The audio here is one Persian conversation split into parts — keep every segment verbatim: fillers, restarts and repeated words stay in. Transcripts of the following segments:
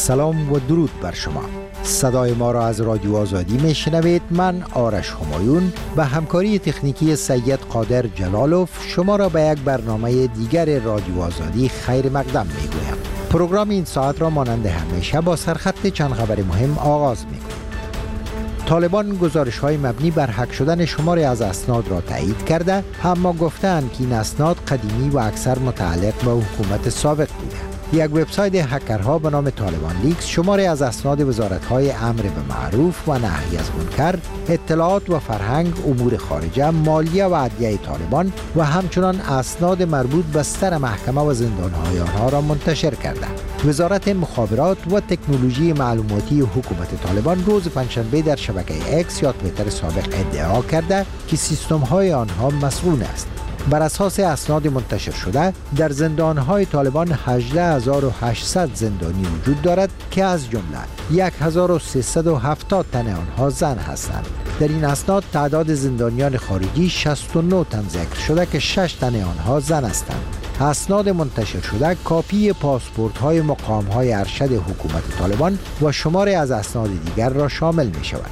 سلام و درود بر شما. صدای ما را از رادیو آزادی میشنوید. من آرش همایون به همکاری تکنیکی سید قادر جلالوف شما را به یک برنامه دیگر رادیو آزادی خیر مقدم میگویم. پروگرام این ساعت را مانند همیشه با سرخط چند خبر مهم آغاز میکنیم. طالبان گزارش های مبنی بر هک شدن شماری از اسناد را تایید کرده، اما گفتند که این اسناد قدیمی و اکثر متعلق به حکومت سابق بوده. یک وبسایت هکرها به نام طالبان لیکس شماری از اسناد وزارت‌های امر به معروف و نهی از منکر، اطلاعات و فرهنگ، امور خارجه، مالیه و عدلیه طالبان و همچنان اسناد مربوط به سر محکمه و زندان‌های آنها را منتشر کرده. وزارت مخابرات و تکنولوژی معلوماتی حکومت طالبان روز پنجشنبه در شبکه اکس یا توییتر سابق ادعا کرده که سیستم‌های آنها مسئول است. بر اساس اسناد منتشر شده در زندانهای طالبان هجده هزار و هشتصد زندانی وجود دارد که از جمله هزار و سیصد و هفتاد تن آنها زن هستند. در این اسناد تعداد زندانیان خارجی شصت و نه تن ذکر شده که شش تن آنها زن هستند. اسناد منتشر شده کاپی پاسپورت های مقام های ارشد حکومت طالبان و شماری از اسناد دیگر را شامل می شود.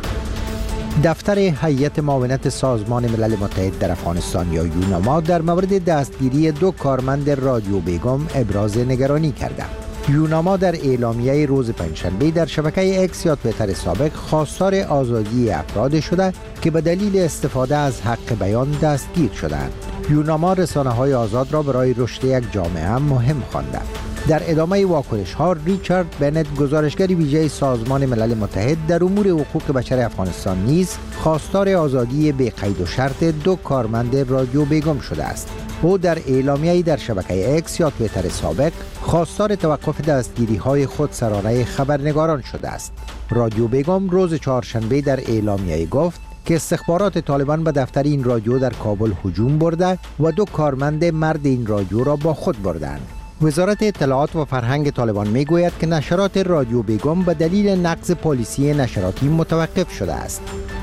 دفتر هیئت معاونت سازمان ملل متحد در افغانستان یا یوناما در مورد دستگیری دو کارمند رادیو بیگم ابراز نگرانی کرده. یوناما در اعلامیه روز پنجشنبه در شبکه اکس یا توییتر سابق خواستار آزادی افراد شده که به دلیل استفاده از حق بیان دستگیر شدند. یوناما رسانه‌های آزاد را برای رشد یک جامعه مهم خوانده. در ادامه واکنش ها ریچارد بنت گزارشگر ویژه سازمان ملل متحد در امور حقوق بشر افغانستان نیز خواستار آزادی به قید و شرط دو کارمند رادیو بیگم شده است. او در اعلامیه‌ای در شبکه اکس یا توییتر سابق خواستار توقف دستگیری های خودسرانه خبرنگاران شده است. رادیو بیگم روز چهارشنبه در اعلامیه گفت که استخبارات طالبان به دفتر این رادیو در کابل هجوم برده و دو کارمند مرد این رادیو را با خود بردند. وزارت اطلاعات و فرهنگ طالبان میگوید که نشرات رادیو بیگم به دلیل نقض پالیسی نشراتی متوقف شده است.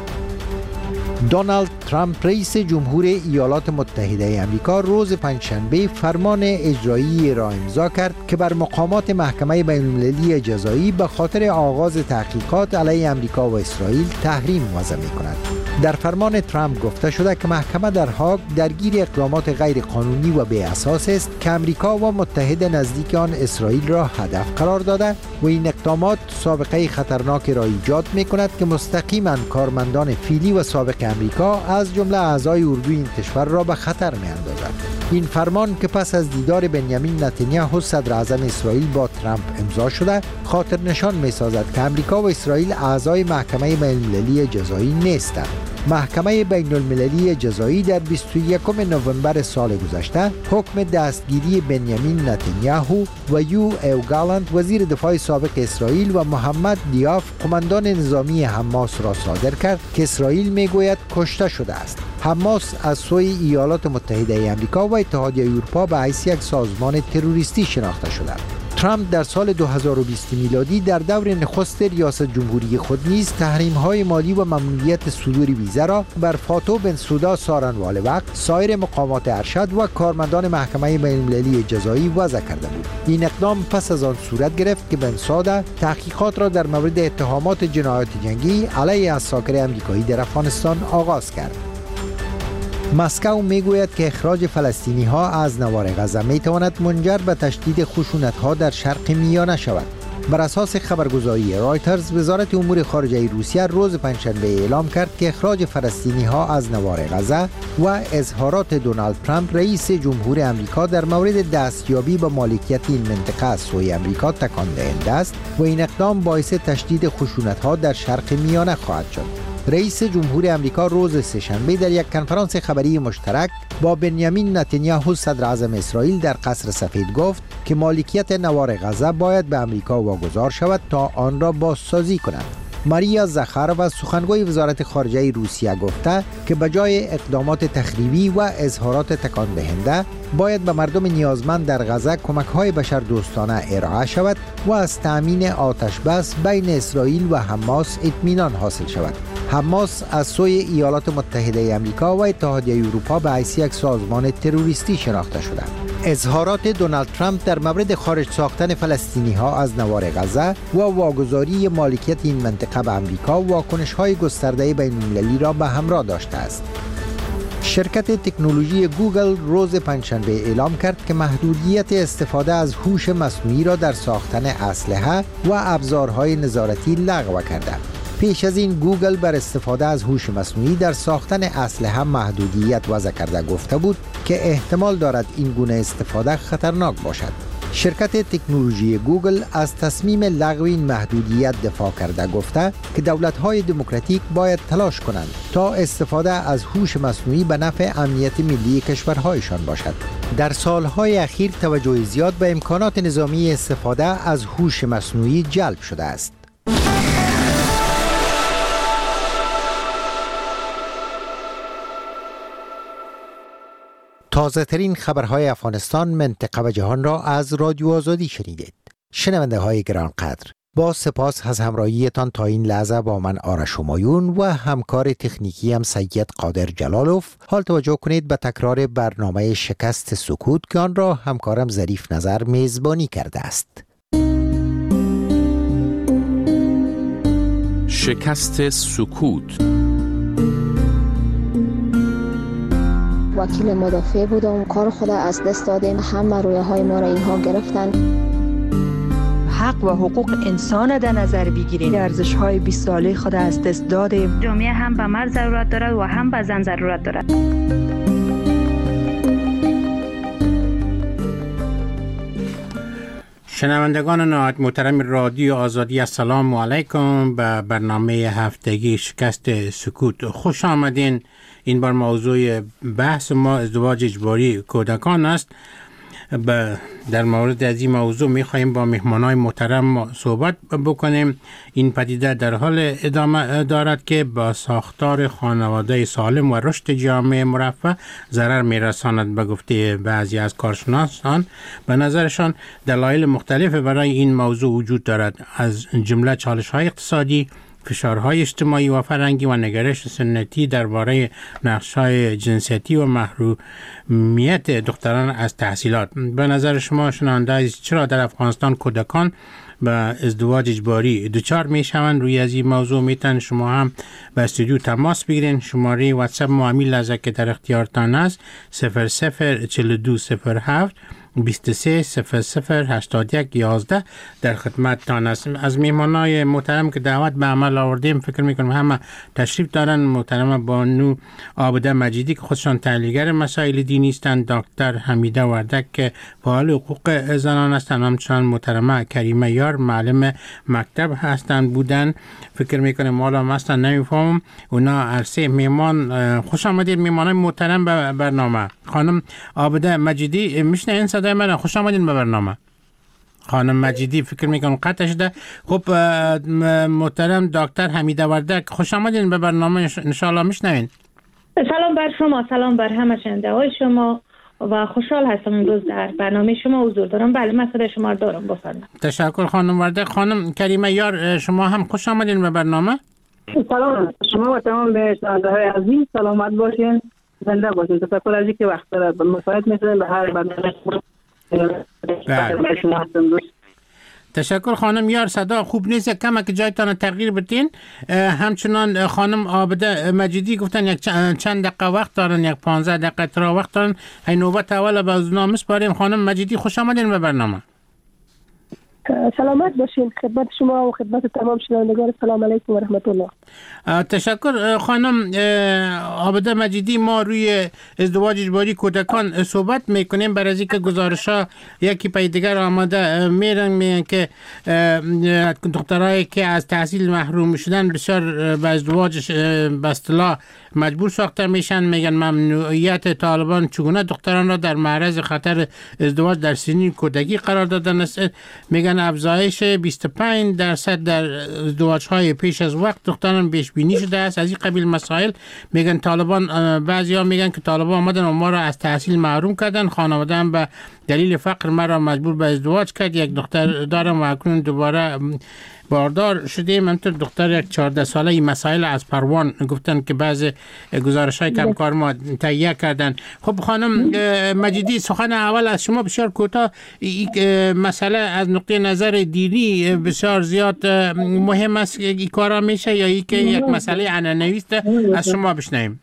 دونالد ترامپ رئیس جمهور ایالات متحده آمریکا روز پنجشنبه فرمان اجرایی را امضا کرد که بر مقامات محکمه بین‌المللی جزایی به خاطر آغاز تحقیقات علیه آمریکا و اسرائیل تحریم وضع می‌کند. در فرمان ترامپ گفته شده که محکمه در هاگ درگیر اقدامات غیر قانونی و بی اساس است که آمریکا و متحد نزدیک آن اسرائیل را هدف قرار داده و این اقدامات سابقه خطرناک را ایجاد می‌کند که مستقیما کارمندان فعلی و سابق آمریکا از جمله اعضای اردوی این کشور را به خطر می‌اندازد. این فرمان که پس از دیدار بنیامین نتانیاهو صدر اعظم اسرائیل با ترامپ امضا شده، خاطر نشان می‌سازد که آمریکا و اسرائیل اعضای محکمه بین‌المللی جزایی نیستند. محکمه بین‌المللی جزایی در بیست و یکم نوامبر سال گذشته حکم دستگیری بنیامین نتانیاهو و یو او گالانت وزیر دفاع سابق اسرائیل و محمد دیاف قماندان نظامی حماس را صادر کرد که اسرائیل میگوید کشته شده است. حماس از سوی ایالات متحده آمریکا و اتحادیه اروپا به حیث یک سازمان تروریستی شناخته شده. ترامپ در سال دو هزار و بیست میلادی در دور نخست ریاست جمهوری خود نیز تحریم‌های مالی و ممنوعیت صدور ویزا را بر فاتو بن سودا سارنوالوق، سایر مقامات ارشد و کارمندان محکمه بین‌المللی جزایی وضع کرده بود. این اقدام پس از آن صورت گرفت که بن سودا تحقیقات را در مورد اتهامات جنایات جنگی علیه عساکر آمریکایی در افغانستان آغاز کرد. مسکو میگوید که اخراج فلسطینی ها از نوار غزه می تواند منجر به تشدید خشونت ها در شرق میانه شود. بر اساس خبرگزاری رایترز، وزارت امور خارجه روسیه روز پنجشنبه اعلام کرد که اخراج فلسطینی ها از نوار غزه و اظهارات دونالد ترامپ رئیس جمهور آمریکا در مورد دستیابی به مالکیت این منطقه از سوی آمریکا تکان دهنده است و این اقدام باعث تشدید خشونت ها در شرق میانه خواهد شد. رئیس جمهور آمریکا روز سه‌شنبه در یک کنفرانس خبری مشترک با بنیامین نتانیاهو صدر اعظم اسرائیل در قصر سفید گفت که مالکیت نوار غزه باید به آمریکا واگذار شود تا آن را بازسازی کند. ماریا زخاروا سخنگوی وزارت خارجه روسیه گفته که بجای اقدامات تخریبی و اظهارات تکان دهنده باید به مردم نیازمند در غزه کمک‌های بشردوستانه ارائه شود و از تأمین آتش بس بین اسرائیل و حماس اطمینان حاصل شود. حماس از سوی ایالات متحده آمریکا و اتحادیه اروپا به حیث یک سازمان تروریستی شناخته شده. اظهارات دونالد ترامپ در مورد خارج ساختن فلسطینی ها از نوار غزه و واگذاری مالکیت این منطقه به امریکا واکنش های گسترده بین المللی را به همراه داشته است. شرکت تکنولوژی گوگل روز پنجشنبه اعلام کرد که محدودیت استفاده از هوش مصنوعی را در ساختن اسلحه و ابزارهای نظارتی لغو کرده. پیش از این گوگل بر استفاده از هوش مصنوعی در ساختن اسلحه محدودیت وضع کرده گفته بود که احتمال دارد این گونه استفاده خطرناک باشد. شرکت تکنولوژی گوگل از تصمیم لغو این محدودیت دفاع کرده گفته که دولت‌های دموکراتیک باید تلاش کنند تا استفاده از هوش مصنوعی به نفع امنیت ملی کشورهایشان باشد. در سالهای اخیر توجه زیاد به امکانات نظامی استفاده از هوش مصنوعی جلب شده است. تازه ترین خبرهای افغانستان، منطقه و جهان را از رادیو آزادی شنیدید. شنونده های گرانقدر، با سپاس از همراهیتان تا این لحظه با من آرش همایون و همکار تکنیکی هم سید قادر جلالوف. حال توجه کنید به تکرار برنامه شکست سکوت که آن را همکارم ظریف نظر میزبانی کرده است. شکست سکوت. وکیل مدافع بودم، کار خود از دست دادیم، همه رویه های ما را اینها گرفتن. حق و حقوق انسان در نظر بگیریم، ارزش های بیست ساله خود از دست دادیم. جامعه هم به مرد ضرورت دارد و هم به زن ضرورت دارد. شنوندگان نهایت محترم رادیو آزادی، السلام علیکم به برنامه هفتگی شکست سکوت. خوش آمدین. این بار موضوع بحث ما ازدواج اجباری کودکان است. در مورد از این موضوع می خواهیم با مهمانای محترم صحبت بکنیم. این پدیده در حال ادامه دارد که با ساختار خانواده سالم و رشد جامعه مرفه ضرر می رساند. به گفته بعضی از کارشناسان، به نظرشان دلایل مختلف برای این موضوع وجود دارد، از جمله چالش های اقتصادی، فشارهای اجتماعی و فرهنگی و نگرش سنتی درباره نقش‌های جنسیتی و محرومیت دختران از تحصیلات. به نظر شما شنونده عزیز، چرا در افغانستان کودکان به ازدواج اجباری دچار میشوند؟ روی از این موضوع میتونن شما هم به استودیو تماس بگیرین. شماره واتساپ ما همین لحظه که در اختیارتان است صفر صفر چهل و دو صفر هفت بیست و سه صفر صفر هشتاد و یک یازده در خدمتتان هستیم. از میهمانای محترم که دعوت به عمل آوردیم فکر میکنم همه تشریف دارن. محترم بانو عابده مجیدی که خودشان تحلیلگر مسائل دینی هستند، دکتر حمیده وردک که فعال حقوق زنان هستند، همچنان محترمه کریمه یار معلم مکتب هستند بودن. فکر میکنم حالا مثلا نمیفهمم اونا عرصه میهمان. خوش آمدید میهمانای محترم به برنامه. خانم عابده مجیدی میشنین صدای من؟ خوش آمدین به برنامه. خانم مجیدی فکر میکنم قطع شده. خب محترم دکتر حمیده وردک خوش آمدین به برنامه، انشاءالله میشنوین. سلام بر شما، سلام بر همه شنونده های شما و خوشحال هستم امروز در برنامه شما حضور دارم. بله من صدای شما رو دارم، بفرمایید. تشکر خانم وردک. خانم کریمه یار شما هم خوش آمدین به برنامه. سلام شما و تمام شنونده های عزیز، سلامت باشین، زنده باشین. تشکر از اینکه وقت دارید مساعد میشین به هر برنامه. تشکر خانم یار. صدا خوب نیست، کم که جایتان تغییر بدین. همچنان خانم عابده مجیدی گفتن یک چند دقیقه وقت دارن، یک پانزده دقیقه ترا وقت دارن. این نوبت اول به اونا میسپاریم. خانم مجیدی خوش آمدین به برنامه. سلامت باشین. خدمت شما و خدمت تمام شنوندگان سلام علیکم و رحمت الله. تشکر خانم عابده مجیدی. ما روی ازدواج اجباری کودکان صحبت میکنیم برای اینکه گزارش‌ها یکی پای دیگر آمده میرن میگن که دخترایی که از تحصیل محروم شدن بسیار به ازدواج به اصطلاح مجبور ساخته میشن. میگن ممنوعیت طالبان چگونه دختران را در معرض خطر ازدواج در سنین کودکی قرار دادن است. میگن افزایش بیست و پنج درصد در ازدواج‌های پیش از وقت دختران پیش بینی شده است. از این قبیل مسائل میگن طالبان، بعضیا میگن که طالبان آمدن و ما را از تحصیل محروم کردن، خانواده هم به دلیل فقر مرا مجبور به ازدواج کرد، یک دختر دارم و اکنون دوباره باردار شدیم. همطور دختر یک چهارده ساله این مسائل از پروان گفتن که بعض گزارش های کمکار ما تهیه کردن. خب خانم مجیدی، سخن اول از شما بسیار کوتاه. این مسئله از نقطه نظر دینی بسیار زیاد مهم است که این کارا میشه یا این که یک مسئله عنعنوی است؟ از شما بشنویم.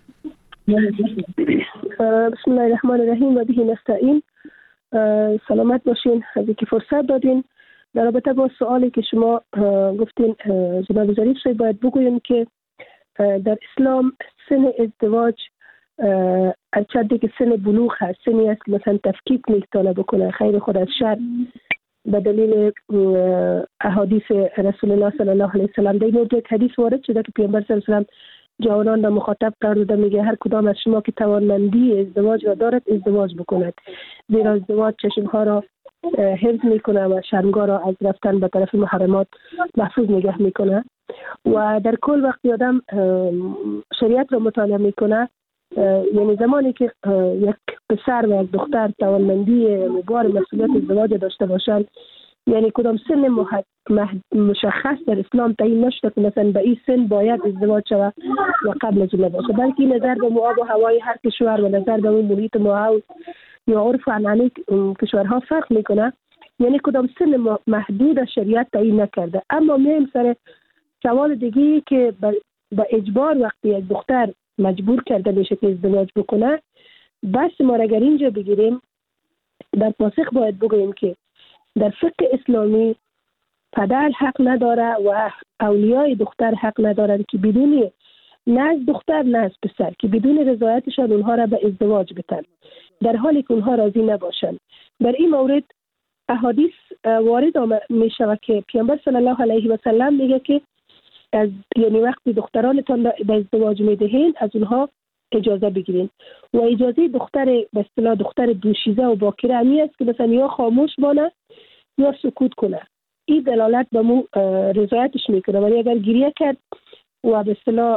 بسم الله الرحمن الرحیم و به نستعین. سلامت باشین از اینکه فرصت دادین. در رابطه با سوالی که شما گفتین جناب ظریف صاحب، باید بگویم که در اسلام سن ازدواج هرچند که سن بلوغ هست، سنی است که مثلا تفکیک میتونه بکنه خیر خود از شر به دلیل احادیث رسول الله صلی الله علیه و سلم. در این مورد یک حدیث وارد شده که پیامبر صلی الله علیه و سلم جوانان را مخاطب کرده، میگه هر کدام از شما که توانمندی ازدواج را دارد ازدواج بکند، زیرا ازدواج چشمها را حفظ میکنه و شرمگاه را از رفتن به طرف محرمات محفوظ نگه میکنه. و در کل وقتی آدم شریعت را مطالعه میکنه، یعنی زمانی که یک پسر و یک دختر توانمندی بار مسئولیت ازدواج داشته باشند، یعنی کدام سن مشخص در اسلام تعیین نشده که مثلا به این سن باید ازدواج شود و قبل از اون نباشه، بلکه نظر به آب و هوای هر کشور و نظر به اون محیط ماحول یا عرف و عنعنه کشورها فرق میکنه. یعنی کدام سن محدود شریعت تعیین نکرده. اما میم سر سوال دیگه که با اجبار وقتی یک دختر مجبور کرده میشه که ازدواج بکنه، بس ما را اگر اینجا بگیریم در پاسخ باید بگوییم که در فقه اسلامی پدر حق نداره و اولیای دختر حق ندارن که بدون نه از دختر نه از پسر که بدون رضایتشان اونها را به ازدواج بتن، در حالی که اونها راضی نباشن. در این مورد احادیث وارد می شود که پیامبر صلی الله علیه و سلم میگه که از یعنی وقتی دخترانتان به ازدواج میدهین از اونها اجازه بگیرین و اجازه دختر به اصطلاح دختر دوشیزه و باکره امی است که مثلا یا خاموش بانه یا سکوت کنه. این دلالت به مو رضایتش میکنه، ولی اگر گریه کرد و به اصطلاح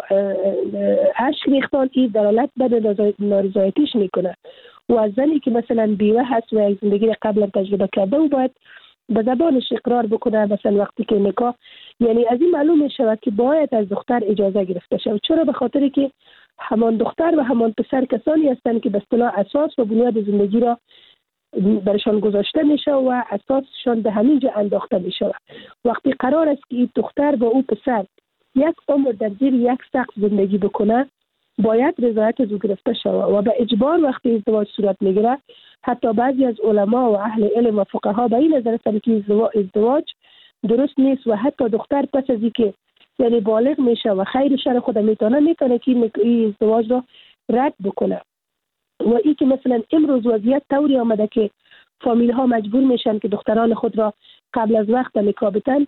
اشک ریختان، این دلالت به نارضایتیش میکنه. و از زنی که مثلا بیوه هست و یک زندگی قبلا تجربه کرده و باید به زبانش اقرار بکنه مثلا وقتی که نکاح، یعنی از این معلوم میشه که باید از دختر اجازه گرفته شود. چرا؟ به خاطری که همان دختر و همان پسر کسانی هستند که به اصطلاح اساس و بنیاد زندگی را برشان گذاشته میشه و اساسشان به همین جا انداخته میشه. وقتی قرار است که این دختر با او پسر یک عمر در زیر یک سقف زندگی بکنه، باید رضایت از او گرفته شود و به اجبار وقتی ازدواج صورت میگیره، حتی بعضی از علما و اهل علم و فقها به این نظر هستند که ازدواج درست نیست و حتی دختر پس از اینکه یعنی بالغ میشه و خیر شر خود میتونه میتونه که این ازدواج را رد بکنه. و این که مثلا امروز وضعیت طوری آمده که فامیل ها مجبور میشن که دختران خود را قبل از وقت نکاح بدن،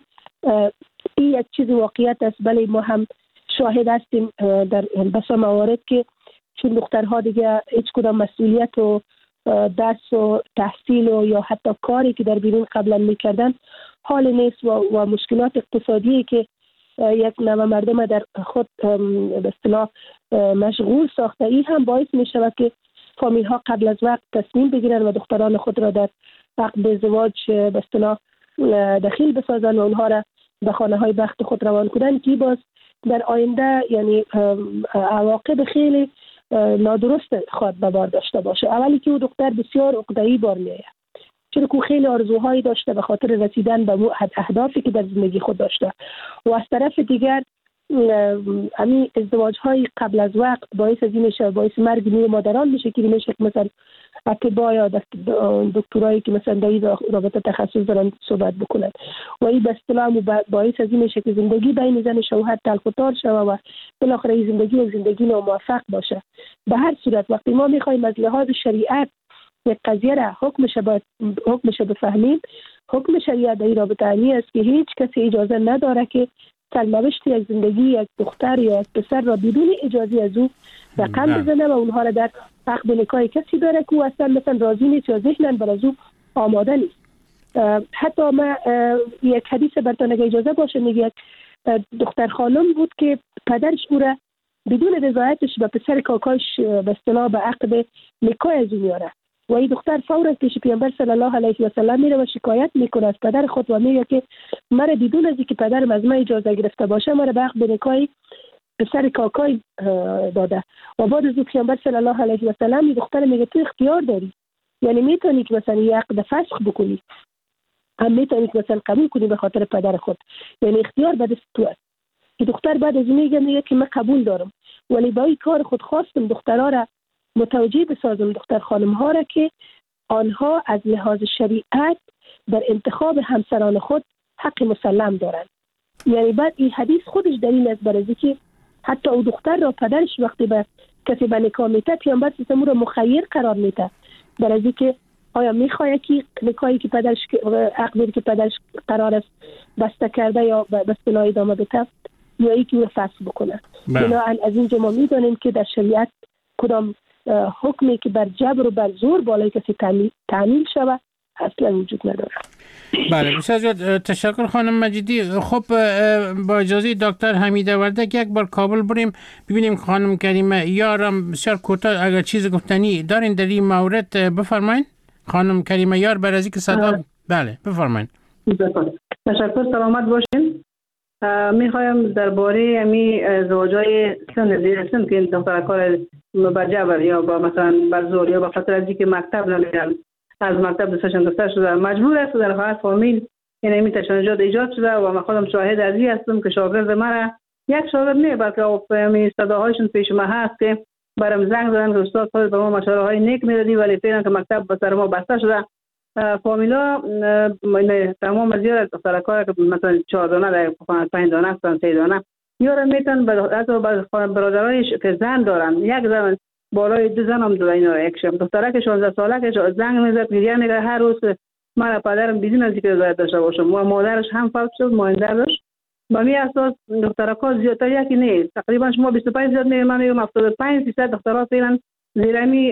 این یک چیز واقعیت است. بله ما هم شاهد هستیم در بسا موارد که چون دخترها دیگه هیچ کدام مسئولیت و درس و تحصیل و یا حتی کاری که در بیرون قبلا میکردن حال نیست و, و مشکلات اقتصادی که یک نوع مردم در خود به اصطلاح مشغول ساخته، این هم باعث می شود که فامیل ها قبل از وقت تصمیم بگیرن و دختران خود را در عقد ازدواج به اصطلاح دخیل بسازن و اونها را به خانه های بخت خود روان کنن که باز در آینده یعنی عواقب خیلی نادرست خواهد به بار داشته باشه. اولی که او دختر بسیار عقده‌ای بار میآید، چون که خیلی آرزوهایی داشته به خاطر رسیدن به اهدافی که در زندگی خود داشته و از طرف دیگر همین ازدواج های قبل از وقت باعث از این میشه، باعث مرگ نیو مادران میشه که میشه که مثلا اطباء یا دکترایی که مثلا در این رابطه تخصص دارن صحبت بکنن و این به اصطلاح باعث از این میشه که زندگی بین زن و شوهر تلخ و تار شوه و بالاخره این زندگی و زندگی ناموفق باشه. به هر صورت وقتی ما میخوایم از لحاظ شریعت یک قضیه را حکمش باید حکمش بفهمیم، حکم شریعت در این رابطه امی است که هیچ کسی اجازه نداره که سرنوشت یک زندگی یک دختر یا یک پسر را بدون اجازه از او رقم بزنه و اونها را در عقد نکاح کسی داره که او اصلا مثلا راضی نیست یا ذهناً بر از او آماده نیست. حتی ما یک حدیث براتون اگه اجازه باشه میگه یک دختر خانم بود که پدرش او را بدون رضایتش به پسر کاکاش به اصطلاح به عقد نکاح از او میاره و این دختر فورا پیش پیامبر صلی الله علیه و سلم میره و شکایت میکنه از پدر خود و میگه که مرا بدون از اینکه پدرم از من اجازه گرفته باشه مرا به عقد نکاح پسر کاکای داده. و بعد از پیامبر صلی الله علیه و سلم این دختر میگه تو اختیار داری، یعنی میتونی که مثلا یک عقد فسخ بکنی، هم میتونی که مثلا قبول کنی به خاطر پدر خود، یعنی اختیار به دست تو است. این دختر بعد از میگه میگه که من قبول دارم، ولی با این کار خود خواستم دخترها را متوجه بسازم، دختر خانم ها را که آنها از لحاظ شریعت در انتخاب همسران خود حق مسلم دارند. یعنی بعد این حدیث خودش دلیل است برای که حتی او دختر را پدرش وقتی به کسی به نکاح میته پیامبر سیستم را مخیر قرار میده برای که آیا میخواد که نکاحی که پدرش عقدی که پدرش قرار است بسته کرده یا به اصطلاح ادامه بده یا اینکه او فسخ بکنه. بنابراین از اینجا ما میدونیم که در شریعت کدام حکمی که بر جبر و بر زور بالای کسی تعمیل شود اصلا وجود نداره. بله بسیار زیاد تشکر خانم مجیدی. خب با اجازه دکتر حمیده وردک یک بار کابل بریم ببینیم خانم کریمه یارم بسیار کوتاه اگر چیز گفتنی دارین در این مورد بفرمایید. خانم کریمه یار بر از اینکه صدا بله بفرمایید. تشکر، سلامت باشین. میخوایم درباره امی زوجای سن زیر سن که دختر کار با جبر یا با مثلا بر زور یا با خاطر از اینکه مکتب نمیرن از مکتب دستشان گرفته شده مجبور است در حالت فامیل یعنی می تشنجات ایجاد شده و من خودم شاهد از این هستم که شاگرد مرا یک شاگرد نه بلکه می صداهایشون پیش ما هست که برام زنگ زدن که استاد خود به ما مشوره های نیک میدادی ولی فعلا که مکتب به سر ما بسته شده. فامیلا تمام از یار دختر کار که مثلا چهار دانه در پنج دانه هستن سه دانه یارا میتن حتی برادرایش که زن دارن یک زن بالای دو زن هم دو اینا یک شب دختره که شانزده ساله که زنگ میزد گریه میگه هر روز من پدرم بیدین از اینکه باید داشته باشم و مادرش هم فوت شد ماینده داشت. با می اساس دخترها زیادتر یکی نیست تقریبا شما بیست و پنج درصد میگم من میگم هفتاد و پنج درصد دخترها فعلا زیرمی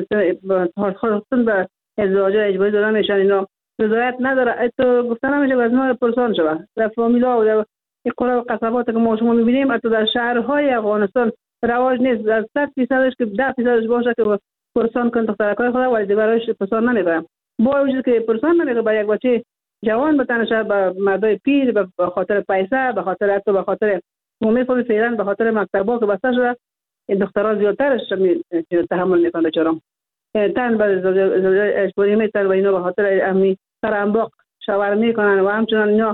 خواستن به ازدواج اجباری دادن میشن اینا رضایت نداره. تو گفتن نمیشه از ما پرسان شوه در فامیلا و در قرى و قصبات که ما شما میبینیم حتی در شهرهای افغانستان رواج نیست از صد فیصدش که ده فیصدش باشه که پرسان کن دخترکای خدا ولی دیگرش پرسان نمیکنم. با وجود که پرسان نمیکنه با یک بچه جوان بتنشه به مردای پیر به خاطر پیسه به خاطر حتی به خاطر مومی فعلا به خاطر مکتبا که بسته شده این دخترها زیادترش تحمل میکنه بچارم تن به زوجای اجباری میتن و اینا به خاطر امی سر انباق شوهر میکنن و همچنان اینا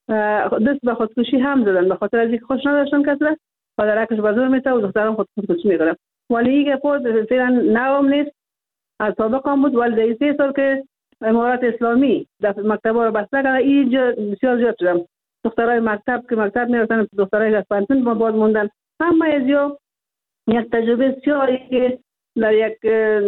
دست به خودکشی هم زدن به خاطر از اینکه خوش نداشتن کسره پدرکش بازور میته و دخترم خودکشی میکنه. ولی اینکه خود فعلا نوام نیست از سابق هم بود ولی در سه سال که امارات اسلامی در مکتبا رو بسته کرده اینجا بسیار زیاد شدم دخترای مکتب که مکتب میرفتن دخترای از پنتون ما باز موندن همه از یا یک تجربه بسیاری که در یک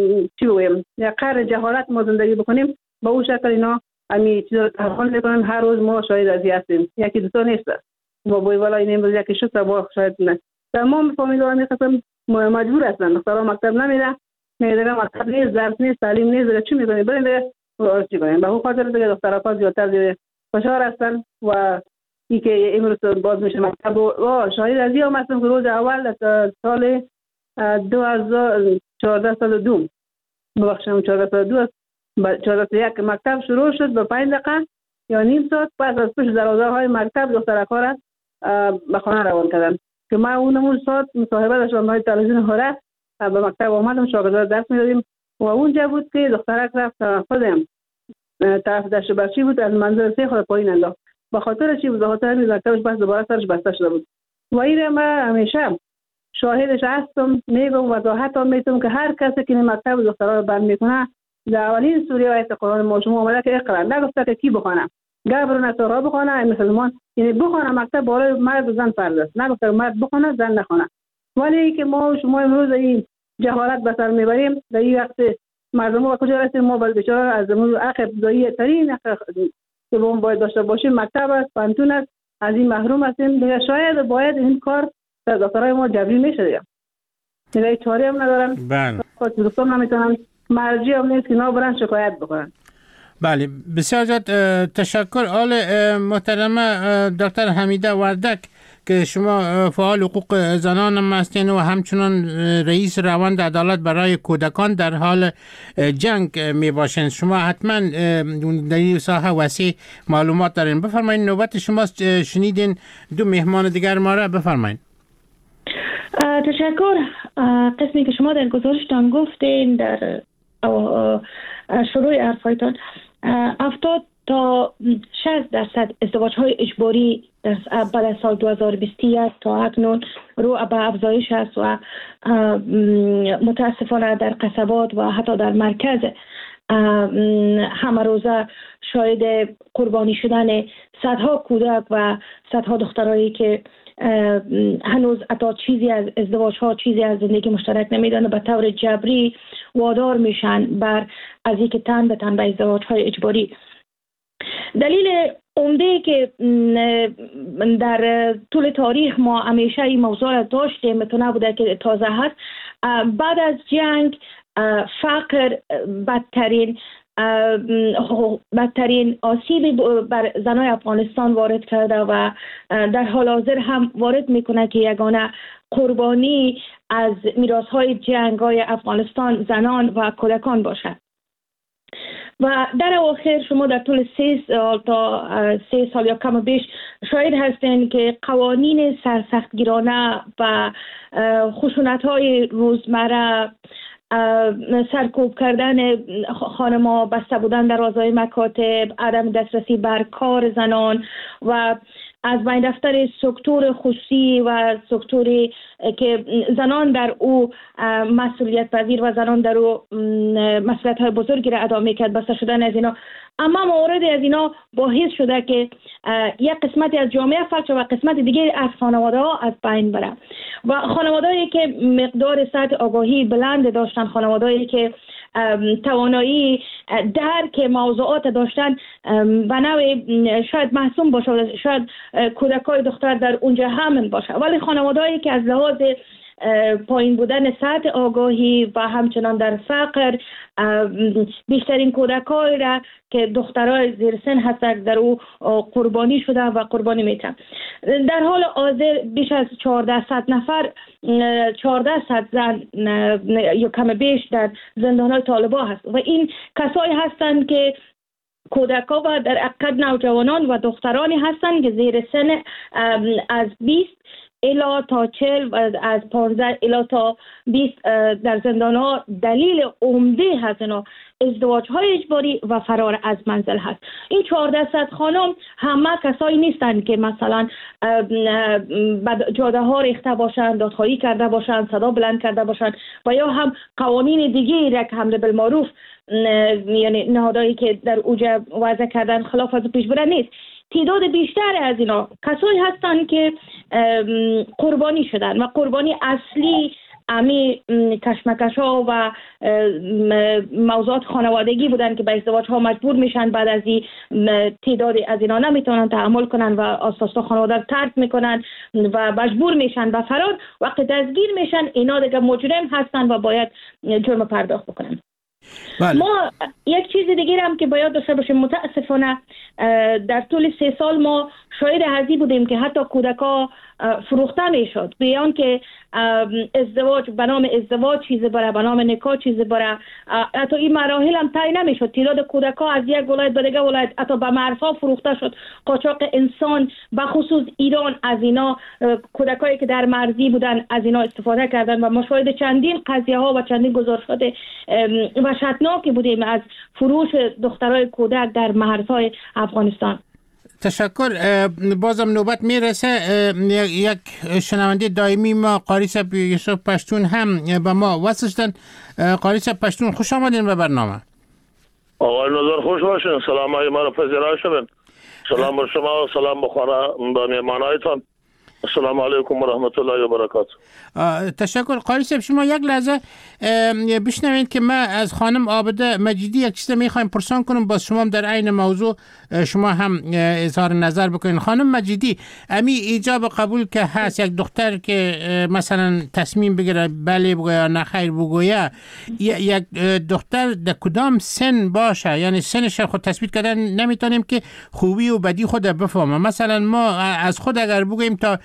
چی بگویم یک قرن جهالت ما زندگی بکنیم با اون شکل اینا امی چیزا رو تحمل میکنن. هر روز ما شاید از این هستیم یکی دوتا نیست با بوی والا این امروز یکی شد با شاید نه تمام فامیلا همی قسم مجبور هستن دخترها مکتب نمیره میگه مکتب نیست درس نیست تعلیم نیست دیگه چی میکنی برین دیگه چی کنیم به اون خاطر دیگه دخترها زیادتر زیر فشار هستن و این که امروز باز میشه مکتب و شاید از این هم هستم که روز اول سال دو هزار و چهارده سال دو ببخشم چهارده سال دو چهارده یک مکتب شروع شد به پنج دقیقه یا نیم ساعت پس از پشت دروازه های مکتب دخترها را به خانه روان کردن که ما اونمون ساعت مصاحبه داشتم با تلویزیون هره به مکتب آمدم شاگردان درس میدادیم و اونجا بود که دخترک رفت خودم طرف دشت برچی بود از منظر سه خود پایین انداخت به خاطر چی بود به خاطر همین مکتبش بس دوباره سرش بسته شده بود و این ما همیشه شاهدش هستم میگم وضاحت هم میتونم که هر کسی که مکتب دخترها رو بند میکنه در اولین سوره آیت قرآن ما شما آمده که اقرا نگفته که کی بخونه گبر نصارا بخونه مسلمان یعنی بخونه مکتب برای مرد و زن فرض است نگفته مرد بخونه زن نخونه. ولی که ما شما امروز این جهالت به سر میبریم در این وقت مردم ما کجا رسیم ما باید بیچاره از امروز حق ابتدایی ترین حق که ما باید داشته باشیم مکتب است پانتون است از این محروم هستیم دیگه شاید باید این کار در دخترای ما جبری میشه دیگه دیگه چاره هم ندارن بله خود دوستان نمیتونن مرجی هم نیست که نا برن شکایت بکنن. بله بسیار زیاد تشکر. آل محترمه دکتر حمیده وردک که شما فعال حقوق زنان هم هستین و همچنان رئیس روند عدالت برای کودکان در حال جنگ می باشین. شما حتما در این ساحه وسیع معلومات دارین. بفرمایید، نوبت شماست. شنیدین دو مهمان دیگر ما را، بفرمایید. تشکر. قسمی که شما در گزارشتان گفتین در شروع حرفایتان، هفتاد تا شصت درصد ازدواج های اجباری بعد از سال دو هزار و بیست و یک تا اکنون رو به افزایش است و متاسفانه در قصبات و حتی در مرکز همه روزه شاهد قربانی شدن صدها کودک و صدها دخترایی که هنوز حتی چیزی از ازدواج ها، چیزی از زندگی مشترک نمیدن، به طور جبری وادار میشن بر از اینکه تن به تن به ازدواج های اجباری. دلیل عمده که در طول تاریخ ما همیشه این موضوع را داشتیم، تو نبوده که تازه هست، بعد از جنگ فقر بدترین بدترین آسیبی بر زنای افغانستان وارد کرده و در حال حاضر هم وارد میکنه که یگانه قربانی از میراث‌های جنگ‌های افغانستان زنان و کودکان باشد. و در آخر شما در طول سه سال تا سه سال یا کم بیش شاهد هستین که قوانین سرسختگیرانه و خشونت‌های روزمره، سرکوب کردن خانم‌ها، بسته بودن در آزای مکاتب، عدم دسترسی بر کار زنان و از بین رفتن سکتور خصوصی و سکتوری که زنان در او مسئولیت پذیر و زنان در او مسئولیت های بزرگی را ادا میکرد، بسته شدن از اینا. اما مورد از اینا باعث شده که یک قسمتی از جامعه فقر و قسمت دیگه از خانواده ها از بین بره و خانواده هایی که مقدار سطح آگاهی بلند داشتن، خانواده هایی که توانایی درک موضوعات داشتن و نوع شاید محسوم باشه، شاید کودکای دختر در اونجا همین باشه، ولی خانواده هایی که از لحاظ پایین بودن سطح آگاهی و همچنان در فقر بیشترین کودکای را که دخترای زیر سن هستند در او قربانی شده و قربانی میتن. در حال حاضر بیش از چهارده نفر چهارده زن یا کم بیش در زندان‌های طالبان هست و این کسایی هستند که کودکا و در عقد نوجوانان و دخترانی هستند که زیر سن از بیست الا تا چهل و از پانزده الا تا بیست در زندان ها. دلیل عمده هست اینا ازدواج های اجباری و فرار از منزل هست. این چهارده صد خانم همه کسایی نیستند که مثلا جاده ها ریخته باشند، دادخواهی کرده باشند، صدا بلند کرده باشند و یا هم قوانین دیگه را که حمله بالمعروف یعنی نهادهایی که در اوجه وضع کردن خلاف از پیش بره نیست. تعداد بیشتر از اینا کسایی هستند که قربانی شدن و قربانی اصلی امی کشمکش ها و موضوعات خانوادگی بودن که به ازدواج ها مجبور میشن. بعد از این تعداد از اینا نمیتونن تحمل کنن و اساسا خانواده رو ترک میکنن و مجبور میشن به فرار. وقتی دستگیر میشن اینا دیگه مجرم هستن و باید جرم پرداخت بکنن. بله. ما یک چیز دیگه هم که باید داشته باشیم، متاسفانه در طول سه سال ما شاهد هزی بودیم که حتی کودکا فروخته میشد، بیان که ازدواج به نام ازدواج چیزی بره، به نام نکاح چیزی بره. حتی این مراحل هم طی نمیشد. تعداد کودکا از یک ولایت به دیگه ولایت حتی به مرزها فروخته شد. قاچاق انسان به خصوص ایران از اینا، کودکایی که در مرزی بودن از اینا استفاده کردن و ما شاهد چندین قضیه ها و چندین گزارشات وحشتناکی بودیم از فروش دخترای کودک در مرزهای افغانستان. تشکر. بازم نوبت میرسه. یک شنونده دائمی ما قاری صاحب یوسف پشتون هم با ما وصل شدن. قاری صاحب پشتون خوش آمدین به برنامه. آقای نظر خوش باشین. سلام های ما رو پذیرای شدن. سلام بر شما و سلام بخوره به مهمانایتان. السلام علیکم و رحمت الله و برکاته. تشکر. قاری صاحب شما یک لحظه بشنوید که ما از خانم عابده مجیدی یک چیز میخوایم پرسان کنم، باز شما در عین موضوع شما هم اظهار نظر بکنین. خانم مجیدی، امی ایجاب قبول که هست یک دختر که مثلا تصمیم بگیره بله بگویا نه خیر بگویا، یک دختر در کدام سن باشه؟ یعنی سنش خود تثبیت کردن نمیتونیم که خوبی و بدی خود بفهمه. مثلا ما از خود اگر بگوییم تا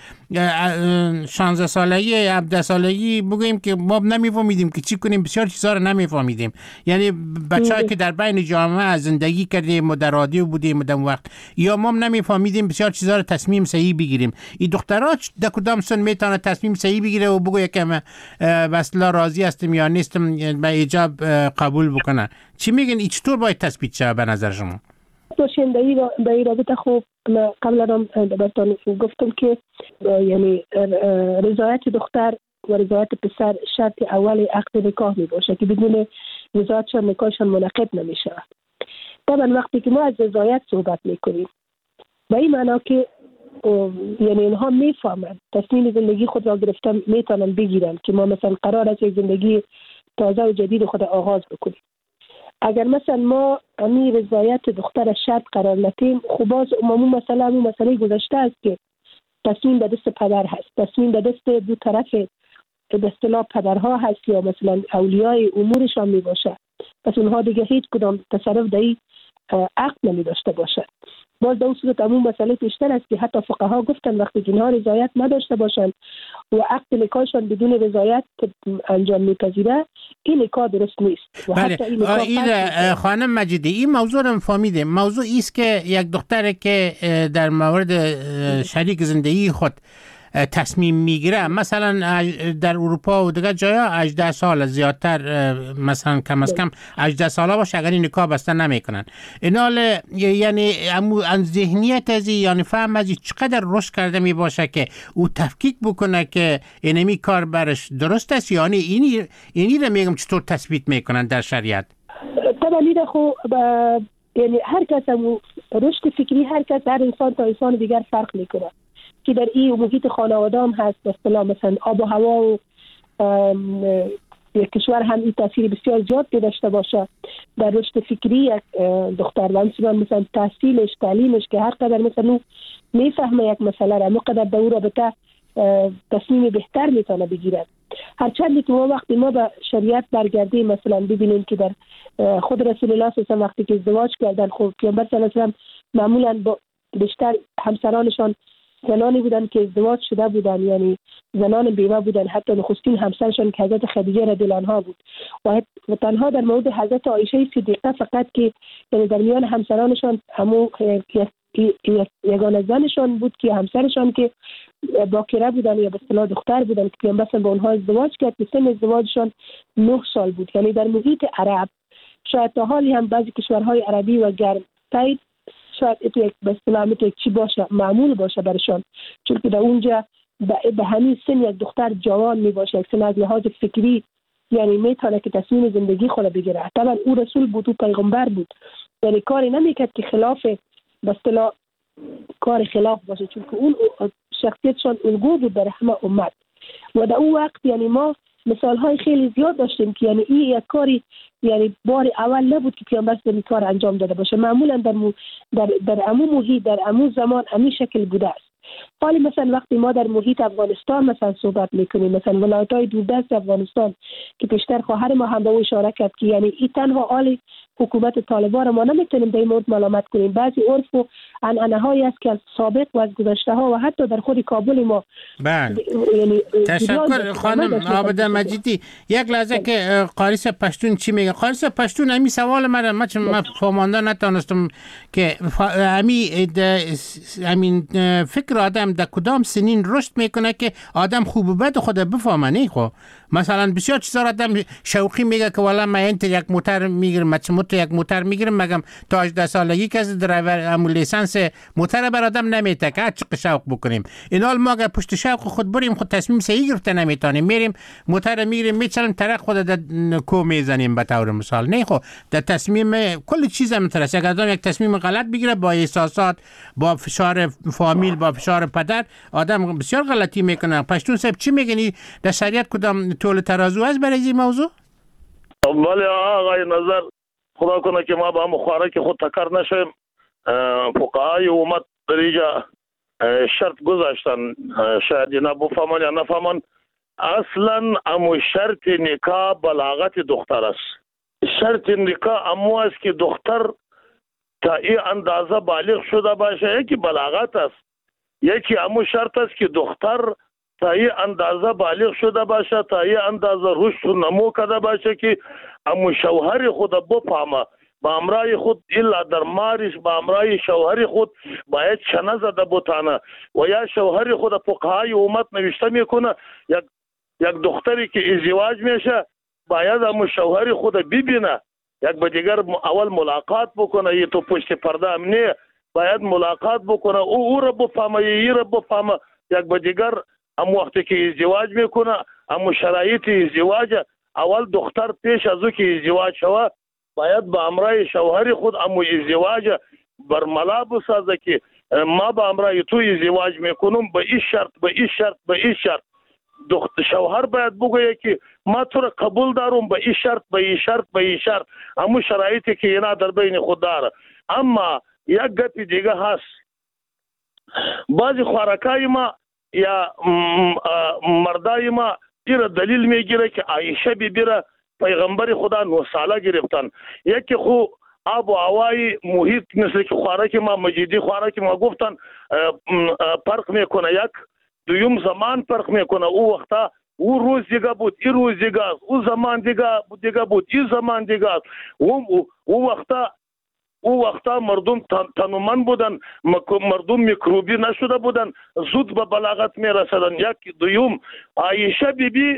شانزده سالگی هفده سالگی بگوییم که ما نمیفهمیدیم که چی کنیم، بسیار چیزا رو نمیفهمیدیم. یعنی بچه‌ای که در بین جامعه زندگی کردیم و در رادیو بودیم و در وقت یا ما نمیفهمیدیم بسیار چیزا رو تصمیم صحیح بگیریم. این دخترها در کدام سن میتونه تصمیم صحیح بگیره و بگه که من اصلا راضی هستم یا نیستم به ایجاب قبول بکنن؟ چی میگن؟ این چطور باید تثبیت شه به نظر شما؟ باشین در این رابطه خوب قبلا هم براتون گفتم که یعنی رضایت دختر و رضایت پسر شرط اول عقد نکاح می باشه که بدون رضایتشان نکاحشان منعقد نمیشه. طبعا وقتی که ما از رضایت صحبت میکنیم به این معنا که یعنی اینها میفهمند تصمیم زندگی خود را گرفتن میتونن بگیرن که ما مثلا قرار است زندگی تازه و جدید خود آغاز بکنیم. اگر مثلا ما امی رضایت دختر شرط قرار ندیم، خب باز عمومی مثلا همون مسئله گذشته است که تصمیم به دست پدر هست، تصمیم به دست دو طرف به اصطلاح پدرها هست یا مثلا اولیای امورشان می باشه. پس اونها دیگه هیچ کدام تصرف در این عقد نمی داشته باشد. باز در اون صورت همون مسئله پیشتر است که حتی فقها گفتن وقتی که اینها رضایت نداشته باشند و عقد نکاحشان بدون رضایت انجام میپذیره، این نکاح درست نیست. بله این خانم مجیدی این موضوع رو فهمیدیم. موضوع ایست که یک دختر که در مورد شریک زندگی خود تصمیم میگیره، مثلا در اروپا و دیگر جایا هجده سال زیادتر، مثلا کم از کم هجده ساله باشه اگر این نکاح بسته نمیکنن. اینال یعنی ان ذهنیت از یعنی فهم از چقدر رشد کرده می باشه که او تفکیک بکنه که اینمی کار برش درست است، یعنی اینی اینی رو میگم چطور تثبیت میکنن در شریعت؟ طبعا این خو یعنی هر کس هم رشد فکری هر کس هر انسان تا انسان دیگر فرق میکنه که در این محیط خانواده هم هست. به اصطلاح مثلا آب و هوا و یک کشور هم این تاثیر بسیار زیاد داشته باشه در رشد فکری یک دختر و همچنان مثلا تحصیلش تعلیمش که هر قدر مثلا میفهمه یک مسئله را مقدر در اون رابطه تصمیم بهتر میتونه بگیرد. هرچند که ما وقتی ما به شریعت برگردیم مثلا ببینیم که در خود رسول الله صلی الله علیه و وقتی که ازدواج کردن، خب پیامبر صلی الله علیه و معمولا با بیشتر همسرانشان زنانی بودن که ازدواج شده بودن، یعنی زنان بیوه بودن. حتی نخستین همسرشان که حضرت خدیجه رضی الله عنها بود و تنها در مورد حضرت عایشه صدیقه فقط که یعنی در میان همسرانشان همو یگانه زنشان بود که همسرشان که باکره بودن یا به اصطلاح دختر بودن که پیامبر با اونها ازدواج کرد که سن ازدواجشان نه سال بود. یعنی در محیط عرب شاید تا حالی هم بعضی کشورهای عربی و گرم تایید شاید یک به اصطلاح یک چی باشه معمول باشه برشان، چون که در اونجا به همین سن یک دختر جوان می باشه، یک سن از لحاظ فکری یعنی میتونه که تصمیم زندگی خود بگیره. طبعا او رسول بود، او پیغمبر بود، یعنی کاری نمیکرد که خلاف به اصطلاح کار خلاف باشه، چون که اون شخصیتشان الگو بود در همه امت. و در اون وقت یعنی ما مثال های خیلی زیاد داشتیم که یعنی این یک کاری یعنی بار اول نبود که پیامبر این کار انجام داده باشه. معمولا در مو در در عمو محیط در عمو زمان همین شکل بوده است. حالی مثلا وقتی ما در محیط افغانستان مثلا صحبت میکنیم، مثلا ولایت‌های دوردست افغانستان که پیشتر خواهر ما هم به او اشاره کرد که یعنی این تنها حال حکومت طالبان ما نمیتونیم در این مورد ملامت کنیم. بعضی عرف و عنعنه‌هایی است که از سابق و از گذشته ها و حتی در خود کابل ما. بله یعنی تشکر خانم عابده مجیدی. یک لحظه که قاریس پشتون چی میگه؟ قاریس پشتون همین سوال من من من فهمانده نتونستم که همین همین فکر آدم در کدام سنین رشد میکنه که آدم خوب و بد خود بفهمه. نه خب مثلا بسیار چیزا آدم شوقی میگه که والا من انت یک موتور میگیرم، من تو یک موتور میگیرم، مگم تا هجده سالگی کسی درایور ام لیسانس موتور بر آدم نمیته که چه شوق بکنیم. اینال ما اگر پشت شوق خود بریم خود تصمیم صحیح گرفته نمیتونیم، میریم موتور میگیریم میچلیم طرف خود در کو میزنیم به طور مثال. نه خب در تصمیم کل چیز هم ترس اگر آدم یک تصمیم غلط بگیره با احساسات، با فشار فامیل، با فشار پدر، آدم بسیار غلطی میکنه. پشتون صاحب چی میگنی؟ در شریعت کدام طول ترازو است برای این موضوع؟ بله آقای نظر، خدا کنه که ما با مخواره که خود تکر نشیم. فقهای امت در اینجا شرط گذاشتن، شاید نه بفهمن یا نفهمن. اصلا امو شرط نکاح بلاغت دختر است. شرط نکاح امو است که دختر تا این اندازه بالغ شده باشه که بلاغت است. یکی همون شرط است که دختر تا یه اندازه بالغ شده باشه، تا یه اندازه رشد و نمو کرده باشه که همون شوهر خود بفهمه، با امرای خود الا در مارش با امرای شوهر خود باید چنه زده بتانه. و یا شوهر خود فقهای امت نوشته میکنه یک یک دختری که ازدواج میشه باید همون شوهر خود ببینه، یک با دیگر اول ملاقات بکنه، یه تو پشت پرده هم نه، باید ملاقات بکنه، او او را بفهمه ای را بفهمه. یک با دیگر هم وقتی که ازدواج میکنه هم شرایط ازدواج، اول دختر پیش از او که ازدواج شوه باید با امرای شوهر خود هم ازدواج برملا بسازه که ما با امرای تو ازدواج میکنم به این شرط به این شرط به این شرط. دختر شوهر باید بگویه که ما تو را قبول دارم به این شرط به این شرط به این شرط، همون شرایطی که اینا در بین خود داره. اما یک گپی دیگه هست، بعضی خوارکای ما یا مردای ما ایره دلیل میگیره که عایشه بی بیره پیغمبر خدا نه ساله گرفتن. یکی خو آب و هوای محیط مثل که خوارک ما مجیدی خوارک ما گفتن فرق میکنه، یک دویم زمان فرق میکنه. او وقتا او روز دیگه بود، این روز دیگه، او زمان دیگه دیگه بود، این زمان دیگه. او او وقتا او وقتا مردم تنومن بودن، مردم میکروبی نشده بودن، زود به بلاغت میرسدن. یک دویم عایشه بی بی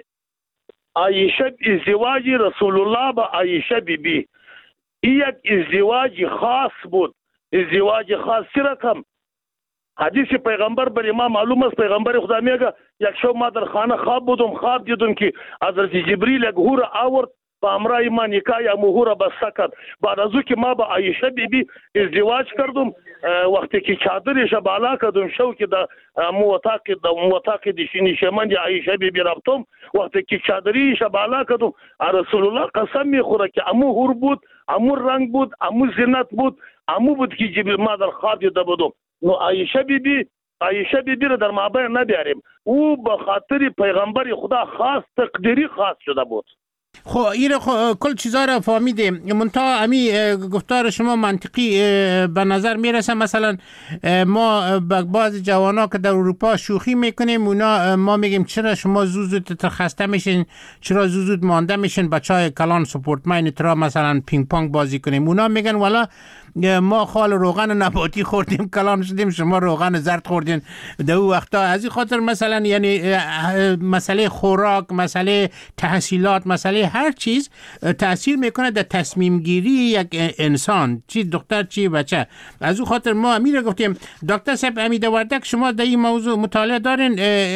عایشه ازدواج رسول الله با عایشه بی بی این یک ازدواج خاص بود، ازدواج خاصی رقم. حدیث پیغمبر بر ما معلوم است، پیغمبر خدا میگه یک شب ما در خانه خواب بودم، خواب دیدم که حضرت جبریل یک حور آورد با امرای ما نکاح یا مهور بسته کرد. بعد از او که ما با عایشه بی بی ازدواج کردم، وقتی که چادرش بالا کردم شو که در موتاق در موتاق دیشینی شمن عایشه بی بی رفتم، وقتی که چادریش بالا کردم رسول الله قسم میخوره که امو حور بود، امو رنگ بود، امو زینت بود، امو بود که جبریل ما در خواب دیده بودم. نو عایشه بی بی عایشه بی بی رو در مابین نبیاریم، او به خاطر پیغمبر خدا خاص تقدیری خاص شده بود. خب این خو کل چیزا رو فهمیدیم، منتها امی گفتار شما منطقی به نظر میرسه. مثلا ما بعض جوانا که در اروپا شوخی میکنیم، اونا ما میگیم چرا شما زود زود خسته میشین، چرا زود زود مانده میشین، بچهای کلان سپورتمن ترا مثلا پینگ پونگ بازی کنیم. اونا میگن والا ما خال روغن نباتی خوردیم کلان شدیم، شما روغن زرد خوردین در اون وقتا. از این خاطر مثلا یعنی مسئله خوراک، مسئله تحصیلات، مسئله هر چیز تأثیر میکنه در تصمیم گیری یک انسان، چی دختر چی بچه. از اون خاطر ما امیر گفتیم دکتر صاحب امید وردک شما در این موضوع مطالعه دارین،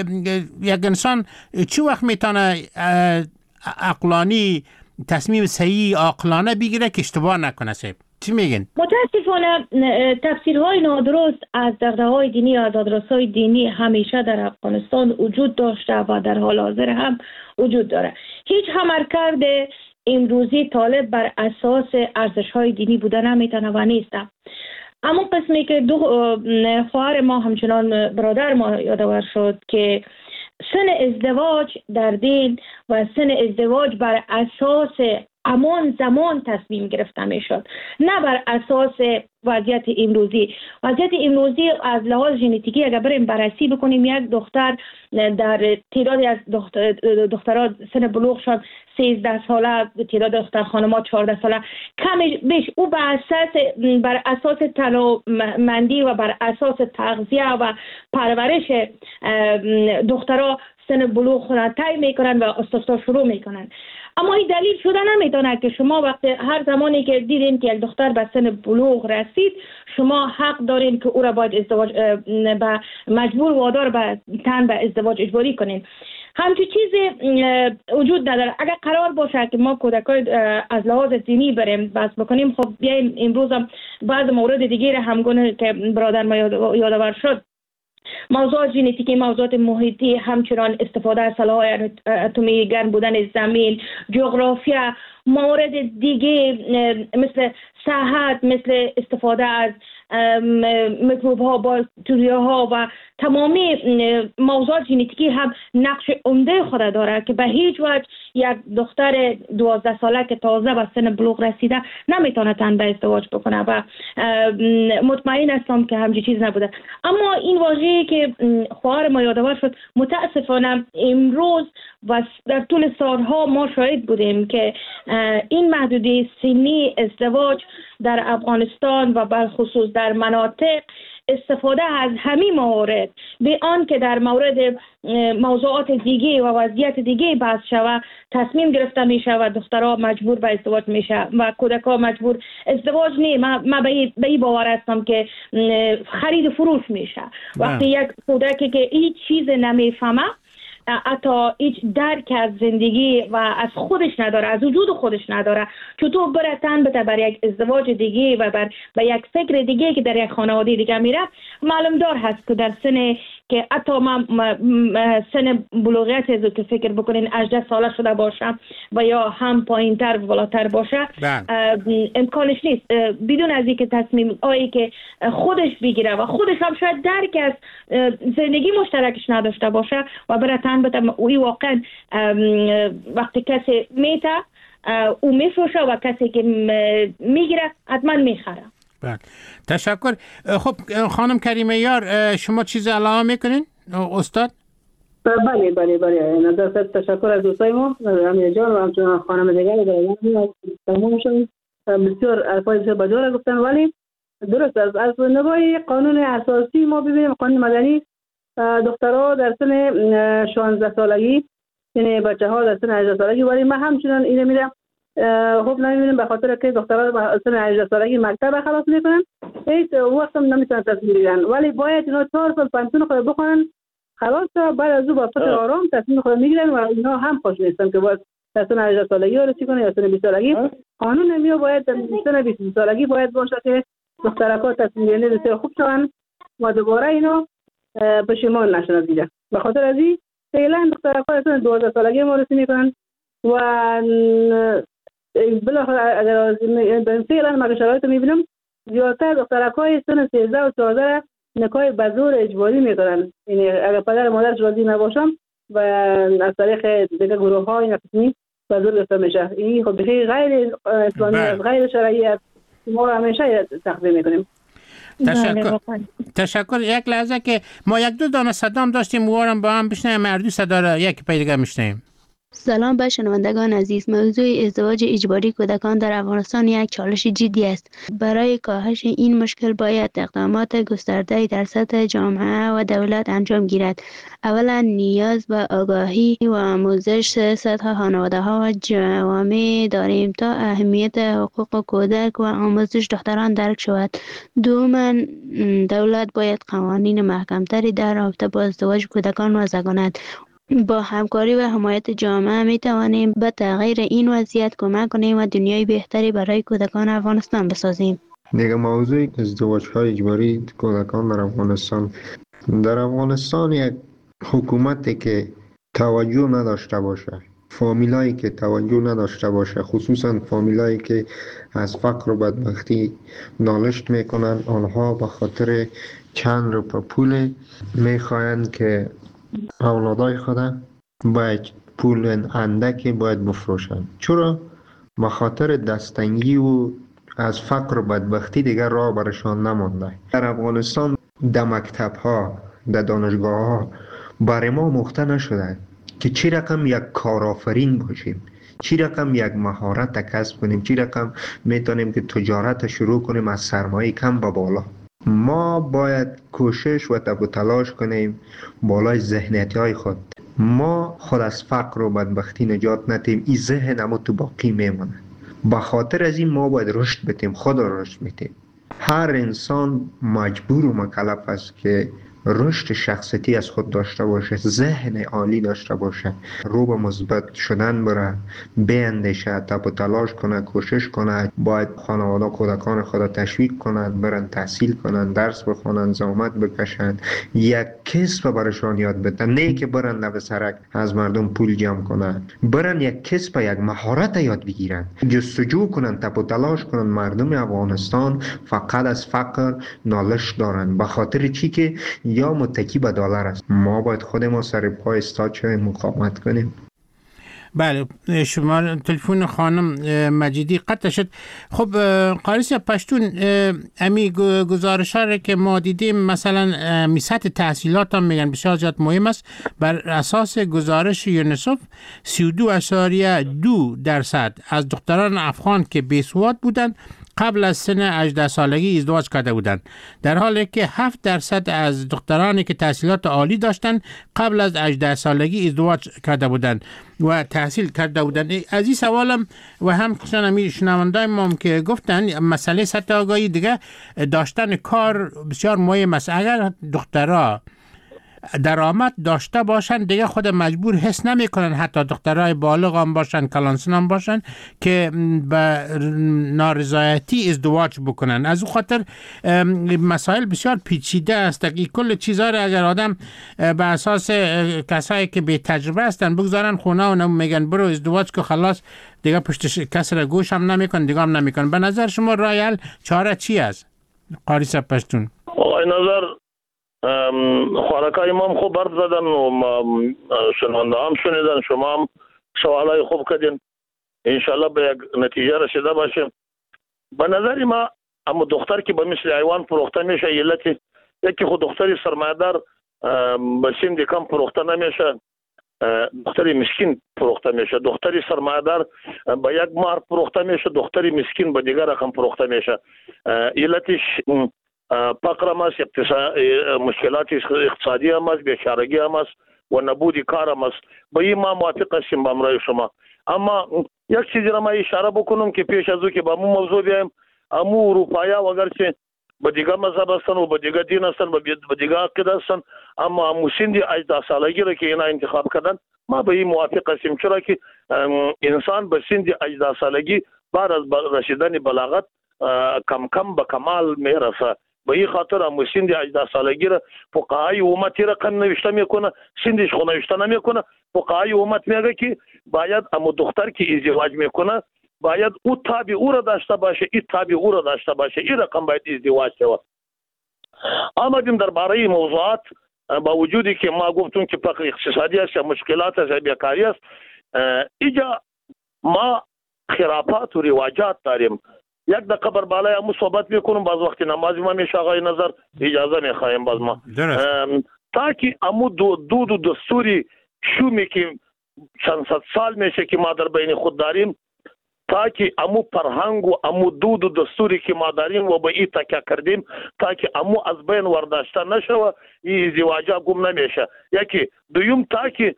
یک انسان چی وقت میتونه عقلانی تصمیم صحیح عقلانه بگیره که اشتباه نکنه؟ صاحب چی میگن؟ متاسفانه تفسیرهای نادرست از دغدغه‌های دینی و دادرس‌های دینی همیشه در افغانستان وجود داشته و در حال حاضر هم وجود داره. هیچ عملکرد امروزی طالب بر اساس ارزش‌های دینی بوده نمیتونه و نیست. اما قسمی که دو خواهر ما همچنان برادر ما یادآور شد که سن ازدواج در دین و سن ازدواج بر اساس امان زمان تصمیم گرفته می شد، نه بر اساس وضعیت امروزی. وضعیت امروزی از لحاظ ژنتیکی اگر بریم بررسی بکنیم، یک دختر در تعدادی از دختر دخترها سن بلوغشان سیزده ساله، تعداد دختر خانم‌ها چهارده ساله کمش بیش، او بر اساس بر اساس تنومندی و بر اساس تغذیه و پرورش دخترها سن بلوغ خود طی میکنن و استفاده شروع میکنن. اما این دلیل شده نمیتونه که شما وقتی هر زمانی که دیدین که یک دختر به سن بلوغ رسید، شما حق دارین که او را باید ازدواج به مجبور وادار به تن به ازدواج اجباری کنین. همچی چیزی وجود نداره. اگر قرار باشه که ما کودکان از لحاظ دینی بریم بس بکنیم، خب بیایم امروز هم بعض مورد دیگه را همگونه که برادر ما یادآور شد، موضوعات ژنتیکی، موضوعات محیطی، همچنان استفاده از سلاح اتمی، گرم بودن زمین، جغرافیا، موارد دیگه مثل صحت، مثل استفاده از میکروب ها، باکتریا ها و تمامی موضوعات ژنتیکی هم نقش عمده خود داره که به هیچ وجه یک دختر دوازده ساله که تازه به سن بلوغ رسیده نمیتونه تن به ازدواج بکنه و مطمئن هستم که همچین چیز نبوده. اما این واژه‌ای که خواهر ما یادآور شد، متاسفانه امروز و در طول سالها ما شاهد بودیم که این محدوده سنی ازدواج در افغانستان و بالخصوص در مناطق استفاده از همین موارد به آن که در مورد موضوعات دیگه و وضعیت دیگه بحث شود تصمیم گرفته میشه و دخترها مجبور به ازدواج میشه و کودک‌ها مجبور ازدواج نه. من ما به این باور هستم که خرید و فروش میشه. وقتی یک کودکی که هیچ چیز نمیفهمه، حتی هیچ درک از زندگی و از خودش نداره، از وجود خودش نداره، چطور بره تن بده بر یک ازدواج دیگه و بر به یک فکر دیگه که در یک خانواده دیگه میره. معلوم دار هست که در سن که حتی ما سن بلوغیت از که فکر بکنین هجده ساله شده باشه و یا هم پایین تر و بالاتر باشه، امکانش نیست بدون از اینکه تصمیم آیی که خودش بگیره و خودش هم شاید درک از زندگی مشترکش نداشته باشه و بره تن بده. اوی واقعا وقتی کسی میته او میفروشه و کسی که میگیره حتما میخره. بله، تشکر. خب خانم کریمه یار، شما چیز علاوه میکنین استاد؟ بله بله بله نظر تشکر از دوستای ما امیر جان و همچنان خانم دیگر در تمام شد. بسیار الفاظ بسیار بجور گفتن، ولی درست است. از نگاه قانون اساسی ما ببینیم، قانون مدنی، دخترها در سن شانزده سالگی، یعنی بچه ها در سن هجده سالگی، ولی ما همچنان اینو میرم خب نمیبینیم به خاطر که دخترها در سن هجده سالگی مکتب خلاص میکنن، هیچ وقت هم نمیتونن تصمیم بگیرن، ولی باید اینا چهار سال پنجتون خود بخونن خلاص، بعد از او با فکر آرام تصمیم خود میگیرن و اینا هم خوش نیستن که باید در سن هجده سالگی رسیدن کنه یا سن بیست سالگی. قانون میو باید در سن بیست سالگی باید باشه که دخترها تصمیم گیری بسیار خوب شون و دوباره اینا پشیمان نشن دیگه. به خاطر از این فعلا دخترها در سن دوازده سالگی معرفی میکنن و بالاخره اگر به فعلا ما شرایط میبینم زیادتر دخترکای سن سیزده و چهارده نکاح به زور اجباری میکنن، یعنی اگر پدر مادرش راضی نباشم و از طریق دیگه گروه های نقصی به زور گرفته میشه. این خب بخیر غیر اسلامی است، غیر شرعی است، ما همیشه تقدیم میکنیم. تشکر. تشکر. یک لحظه که ما یک دو دانه صدام داشتیم وارم با هم بشنیم، مردی صدا را یک پای دیگه میشنیم. سلام به شنوندگان عزیز. موضوع ازدواج اجباری کودکان در افغانستان یک چالش جدی است. برای کاهش این مشکل باید اقدامات گسترده در سطح جامعه و دولت انجام گیرد. اولا نیاز به آگاهی و آموزش سطح خانواده ها و جوامع داریم تا اهمیت حقوق کودک و آموزش دختران درک شود. دوما دولت باید قوانین محکمتری در رابطه با ازدواج کودکان وضع کند. با همکاری و حمایت جامعه می توانیم به تغییر این وضعیت کمک کنیم و دنیای بهتری برای کودکان افغانستان بسازیم. دیگه موضوع ازدواج های اجباری کودکان در افغانستان. در افغانستان یک حکومتی که توجه نداشته باشه، فامیلایی که توجه نداشته باشه، خصوصا فامیلایی که از فقر و بدبختی نالشت میکنن، آنها به خاطر چند روپه پول میخواهند که اولادای خدا باید پول اندکی باید بفروشن. چرا؟ به خاطر دستنگی و از فقر و بدبختی دیگر راه برشان نمانده. در افغانستان در مکتب ها، در دانشگاه ها برای ما مخته نشده که چی رقم یک کارآفرین باشیم، چی رقم یک مهارت کسب کنیم، چی رقم میتونیم که تجارت شروع کنیم از سرمایه کم به بالا. ما باید کوشش و تب و تلاش کنیم بالای ذهنیتی های خود. ما خود از فقر و بدبختی نجات ندیم، این ذهن اما تو باقی میمونه. به خاطر از این ما باید رشد بدیم، خود رشد بدیم. هر انسان مجبور و مکلف است که رشد شخصیتی از خود داشته باشه، ذهن عالی داشته باشه، رو به مثبت شدن بره، بیندیشه، تب و تلاش کنه، کوشش کنه. باید خانواده کودکان خود تشویق کنند برن تحصیل کنند، درس بخونند، زحمت بکشند، یک کسب برشان یاد بدن، نه که برن لب سرک از مردم پول جمع کنند، برن یک کسب، یک مهارت یاد بگیرن، جستجو کنند، تب و تلاش کنند. مردم افغانستان فقط از فقر نالش دارند. به خاطر چی؟ که یا متکی به دلار است. ما باید خود ما سر پای استاد شویم، مقاومت کنیم. بله شما تلفن خانم مجیدی قطع شد. خب قاری صاحب پشتون امی گزارش ها که ما دیدیم مثلا می سطح تحصیلات هم میگن بسیار زیاد مهم است. بر اساس گزارش یونیسف سی و دو اشاریه دو درصد از دختران افغان که بیسواد بودند قبل از سن هجده سالگی ازدواج کرده بودند، در حالی که هفت درصد از دخترانی که تحصیلات عالی داشتند قبل از هجده سالگی ازدواج کرده بودند و تحصیل کرده بودند. از این سوالم و هم خصوصا امی شنوندای ما که گفتن مسئله سطح آگاهی دیگه داشتن کار بسیار مهم است. اگر دخترها درآمد داشته باشن دیگه خود مجبور حس نمی کنن، حتی دخترای بالغ هم باشن کلانسن هم باشن که به نارضایتی ازدواج بکنن. از اون خاطر مسائل بسیار پیچیده است که کل چیزا را اگر آدم به اساس کسایی که به تجربه هستن بگذارن خونه و میگن برو ازدواج که خلاص دیگه پشت کس را گوش هم نمیکن دیگه هم نمیکن. به نظر شما راه حل چاره چی است قاری صاحب پشتون؟ آقای نظر خوارکای ما هم خوب برد زدن و شنونده هم شنیدن، شما هم سوالای خوب کردین، انشالله به یک نتیجه رسیده باشیم. به نظر ما اما دختر که به مثل حیوان فروخته میشه علتی یکی خود دختری سرمایه‌دار به سن کم فروخته نمیشه، دختری مسکین فروخته میشه. دختری سرمایه‌دار به یک مار فروخته میشه، دختری مسکین به دیگر رقم فروخته میشه. علتش فقر هم است، مشکلات اقتصادی هم است، بیچارگی هم است و نبود کار هم است. با این ما موافق هستیم با امرای شما. اما یک چیزی را ما اشاره بکنم که پیش از او که با مو موضوع بیایم، امو اروپایا اگرچه به دیگه مذهب هستن و به دیگه دین هستن و به دیگه عقیده هستن، اما امو سن هجده سالگی را که اینا انتخاب کردن ما به این موافق هستیم، چرا که انسان به سن هجده سالگی بعد از رسیدن بلاغت کم کم به کمال میرسه. به این خاطر هم سند هجده سالگی را فقهای امت رقم نوشته میکنه، سندش خو نوشته نمیکنه. فقهای امت میگه که باید اما دختر که ازدواج میکنه باید او تابع او را داشته باشه، این تابع او را داشته باشه، این رقم باید ازدواج شود. آمدیم درباره موضوعات با وجودی که ما گفتیم که فقر اقتصادی است یا مشکلات است یا بیکاری است، اینجا ما خرافات و رواجات داریم. یک دقیقه بر بالای امو صحبت میکنم، باز وقتی نماز ما میشه آقای نظر اجازه میخوایم باز ما تا که امو دو دو دو دستوری شومی که چند صد سال میشه که ما در بین خود داریم، تا که امو فرهنگ و امو دو دو دستوری که ما داریم و به این تکیه کردیم تا که امو از بین ورداشته نشه و این ازدواجا گم نمیشه. یکی دویم تا که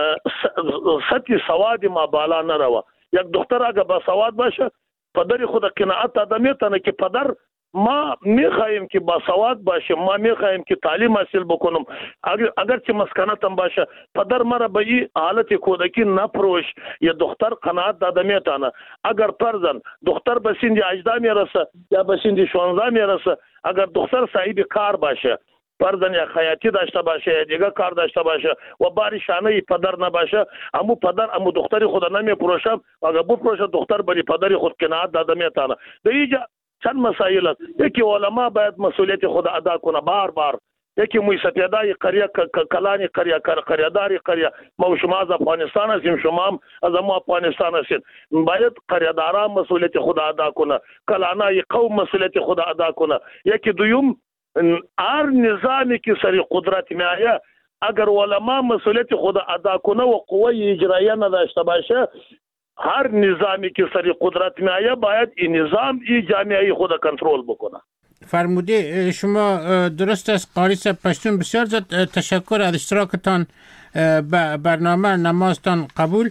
سطح سواد ما بالا نروه. یک دختر اگه با سواد باشه پدر خود قناعت داده میتونه که پدر ما میخواهیم که با سواد باشه، ما میخواهیم که تعلیم حاصل بکنم، اگر اگر چه مسکنتم باشه پدر مرا به این حالت کودکی نپروش. یا دختر قناعت داده میتونه اگر فرزن دختر به سن هجده میرسه یا به سن شانزده میرسه، اگر دختر صاحب کار باشه، فرزن یا خیاطی داشته باشه یا دیگه کار داشته باشه و باری شانه پدر نباشه، امو پدر امو دختری خود نمیپروشه، اگر بپروشه دختر بری پدری خود قناعت داده میتونه. در اینجا چند مسائل است. یکی علما باید مسئولیت خود ادا کنه بار بار. یکی موی سپیدای قریه کلانی قریه قریه‌داری قریه ما شما از افغانستان هستیم، شما هم از ما افغانستان هستید، باید قریه‌داران مسئولیت خود ادا کنه، کلانای قوم مسئولیت خود ادا کنه. یکی دویم هر نظامی که سری قدرت میایه اگر علما مسئولیت خود ادا کنه و قوه اجرایه نداشته باشه، هر نظامی که سری قدرت میایه باید این نظام این جامعه خود کنترل بکنه. فرموده شما درست است قاری صاحب پشتون. بسیار زیاد تشکر از اشتراکتان به برنامه نمازتان قبول.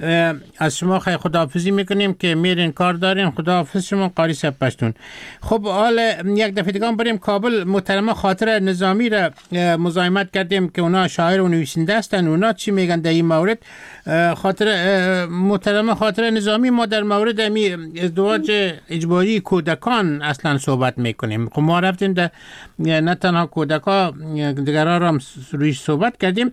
از شما خیلی خداحافظی میکنیم که میرین کار دارین. خداحافظ شما قاری صاحب پشتون. خب حال یک دفعه دیگه بریم کابل. محترمه خاطر نظامی را مزاحمت کردیم که اونا شاعر و نویسنده هستن، اونا چی میگن در این مورد. خاطر محترمه خاطر نظامی ما در مورد امی ازدواج اجباری کودکان اصلا صحبت میکنیم. خب ما رفتیم در نه تنها کودکا دیگران را رویش صحبت کردیم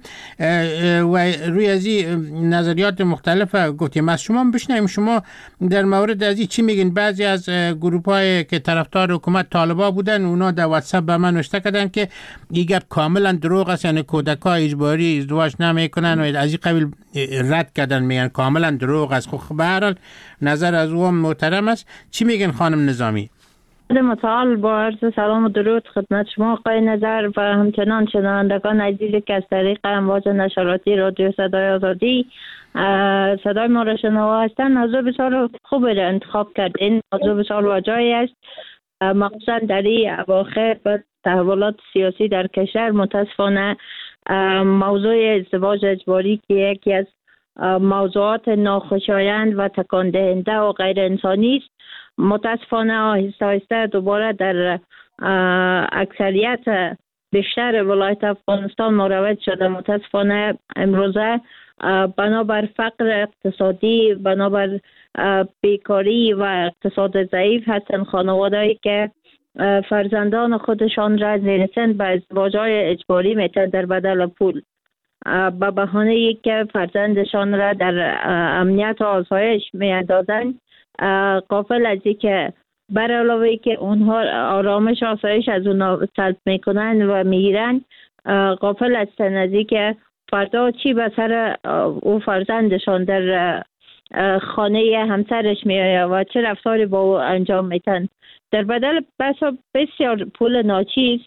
و روی از این نظریات مختلف گفتیم. از شما بشنویم شما در مورد از این چی میگین. بعضی از گروپ های که طرفدار حکومت طالبا بودن اونا در واتساپ به من نوشته کردن که این گپ کاملا دروغ است، یعنی کودکا اجباری ازدواج نمیکنن و از این قبیل رد کردن، میگن کاملا دروغ است. خب به هر حال نظر از او محترم است. چی میگن خانم نظامی؟ متعال با عرض سلام و درود خدمت شما آقای نظر و همچنان شنوندگان عزیزی که از طریق امواج نشراتی رادیو صدای آزادی صدای ما را شنوا هستند. موضوع بسیار خوبی را انتخاب کردین. موضوع بسیار واجعی است، مخصوصا در این اواخر با تحولات سیاسی در کشور. متاسفانه موضوع ازدواج اجباری که یکی از موضوعات ناخوشایند و تکان دهنده و غیر انسانی است، متاسفانه آهسته آهسته دوباره در اکثریت بیشتر ولایت افغانستان مروج شده. متاسفانه امروزه بنابر فقر اقتصادی، بنابر بیکاری و اقتصاد ضعیف هستند خانوادهایی که فرزندان خودشان را زیر سن به ازدواج‌های اجباری میتن در بدل پول، به بهانه ای که فرزندشان را در امنیت و آسایش میاندازند، غافل از این که بر علاوه ای که اونها آرامش و آسایش از اونها سلب میکنند و میگیرند، غافل هستند از این که فردا چی به سر او فرزندشان در خانه همسرش میآید و چه رفتاری با او انجام میتن. در بدل بسا بسیار پول ناچیز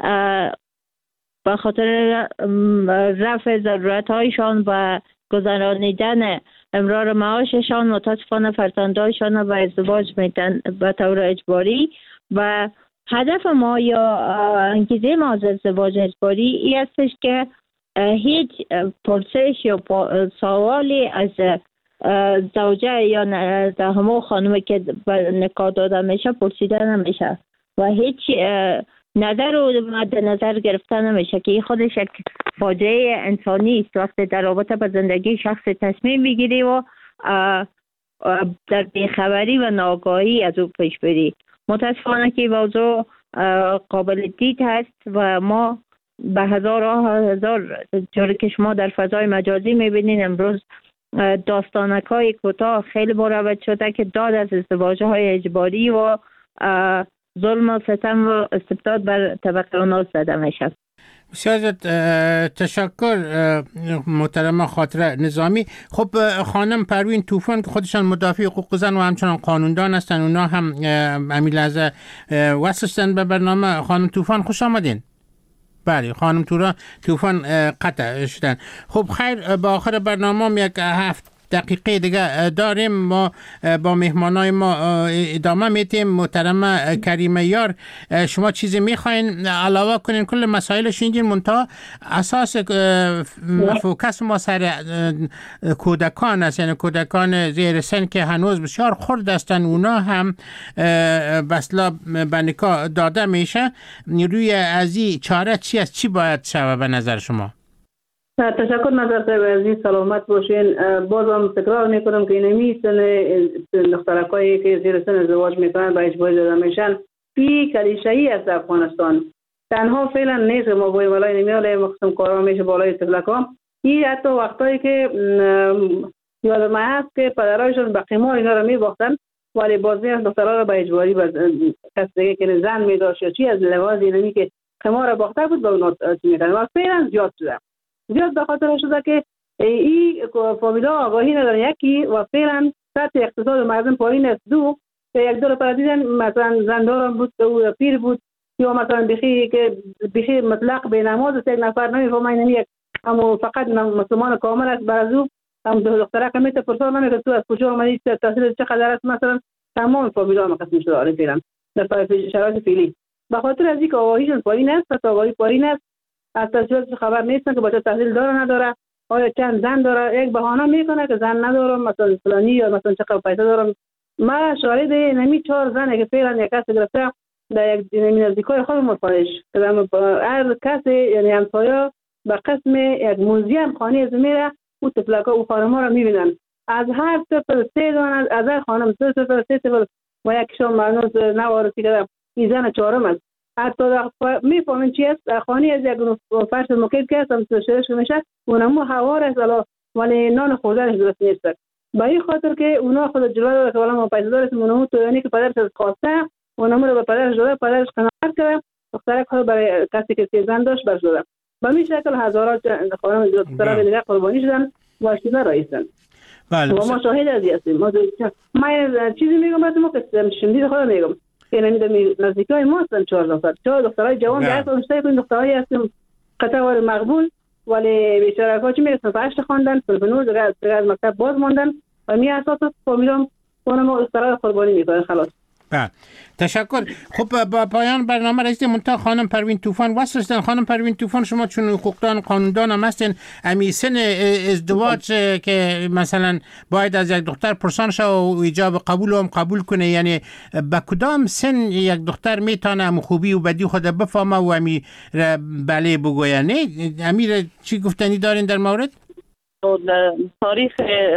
به خاطر رفع ضرورت هایشان و گذرانیدن امرار معاششان، متاسفانه فرزندایشان را به ازدواج میتن به طور اجباری. و هدف ما یا انگیزه ما از ازدواج اجباری ای استش که هیچ پرسش یا سوالی از زوجه یا در همه خانومی که نکاح داده میشه پرسیده نمیشه و هیچ نظر و مد نظر گرفته نمیشه که این خودش یک فاجعه انسانی است. وقتی در رابطه با زندگی شخص تصمیم میگیری و در بیخبری و ناآگاهی از او پیش بری. متاسفانه که موضوع قابل دید هست و ما به هزار و هزار جوری که شما در فضای مجازی میبینین امروز داستانک های کوتاه خیلی مروج شده که داد از ازدواج های اجباری و ظلم و ستم و استبداد بر طبقه اوناس زده میشه. بسیار تشکر محترمه خاطره نظامی. خب خانم پروین طوفان که خودشان مدافع حقوق زن و همچنان قانوندان هستن، اونا هم همین لحظه وصلشتن به برنامه. خانم طوفان خوش آمدین. بله خانم تورا طوفان قطع شدن. خب خیر، با آخر برنامه یک هفت دقیقه دیگه داریم. ما با مهمانای ما ادامه میتیم. محترمه کریمه یار، شما چیزی میخواین علاوه کنین؟ کل مسائل شنیدین، منتها اساس فوکس ما سر کودکان است، یعنی کودکان زیر سن که هنوز بسیار خرد هستن، اونا هم بسلا به نکاح داده میشه. روی ازی چاره چی است؟ چی باید شود به نظر شما؟ تشکر نظر صاحب عزیز، سلامت باشین. بازم تکرار میکنم که اینمی سن دخترکایی که زیر سن ازدواج میکنن و اجباری داده میشن این کلیشه‌ای است افغانستان. تنها فعلا نیست ما باید بالای نمیاله مخصوصا کارا میشه بالای تفلکا. این حتی وقتایی که یادم هست که پدرایشون به قمار اینا رو میباختن ولی بازی دخترها رو به اجباری کس دیگه که زن میداشت یا چی از لحاظ اینمی که قمار باخته بود به اونا چی میکنن و فعلا زیاد شده. زیاد به خاطر شده که این فامیلا آگاهی ندارن یکی و فعلا سطح اقتصاد مردم پایین است. دو که یک دور پر دیدن مثلا زندارم بود که پیر بود یا مثلا بخی که بخی مطلق به نماز است، یک نفر نمیفهمه این یک اما فقط مسلمان کامل است. بعضو هم دختره که میته پرسان نمیگه تو از کجا اومدی، تحصیل چقدر است، مثلا تمام فامیلا مقسم شده آره فعلا در شرایط فعلی به خاطر از اینکه آگاهیشون پایین است. پس آگاهی پایین است، از تجربه خبر نیستن که بچه تحصیل داره نداره، آیا چند زن داره. یک بهانه میکنه که زن ندارم مثلا فلانی یا مثلا چقدر پیسه دارم. ما شاهد نمی چهار زنه که فعلا یک کس گرفته در یک نمی نزدیکای خود مفارش که هر کسی یعنی همسایه به قسم یک موزیم خانه از میره او تفلکا او خانم‌ها رو میبینن از هر طفل سه دانه از هر خانم سه طفل سه طفل و یک شام مانوز نوارسی که این زن چهارم است. حتی میفهمین چی است خانه از یک فرش مکید که است هم شرش میشه اونمو هوار است الا ولی نان خوردنش درست نیست. به این خاطر که اونا خود جلوه داره که والا ما پیسه دارست اونمو تو یعنی که پدرش از خواسته اونمو رو به پدرش داده، پدرش قناعت کرده دخترک خود برای کسی که سی زن داشت برش داده. به این شکل هزارات خانم دخترها دیگه قربانی شدن واشیده رایستن. بله. و ما شاهد ازی هستیم. ما من چیزی میگم از ما که شندید خدا میگم که نمیدونم نزدیکای ما هستن چهار دختر چهار دخترای جوان ده تا بیشتر این دخترای هستیم قطعه مقبول ولی بیچاره ها چی میرسن هشت خواندن صرف نور دیگه دیگه از مکتب باز موندن و می اساس فامیلام اون ما دخترای قربانی میکنن خلاص. بله تشکر. خب با پایان برنامه رسید منتها خانم پروین طوفان واسطن. خانم پروین طوفان شما چون حقوقدان قانوندان هم هستین امی سن ازدواج که مثلا باید از یک دختر پرسان شه و ایجاب قبول هم قبول کنه یعنی به کدام سن یک دختر میتونه خوبی و بدی خود بفهمه و امی بله بگویه؟ نه امیر چی گفتنی دارین در مورد؟ تاریخ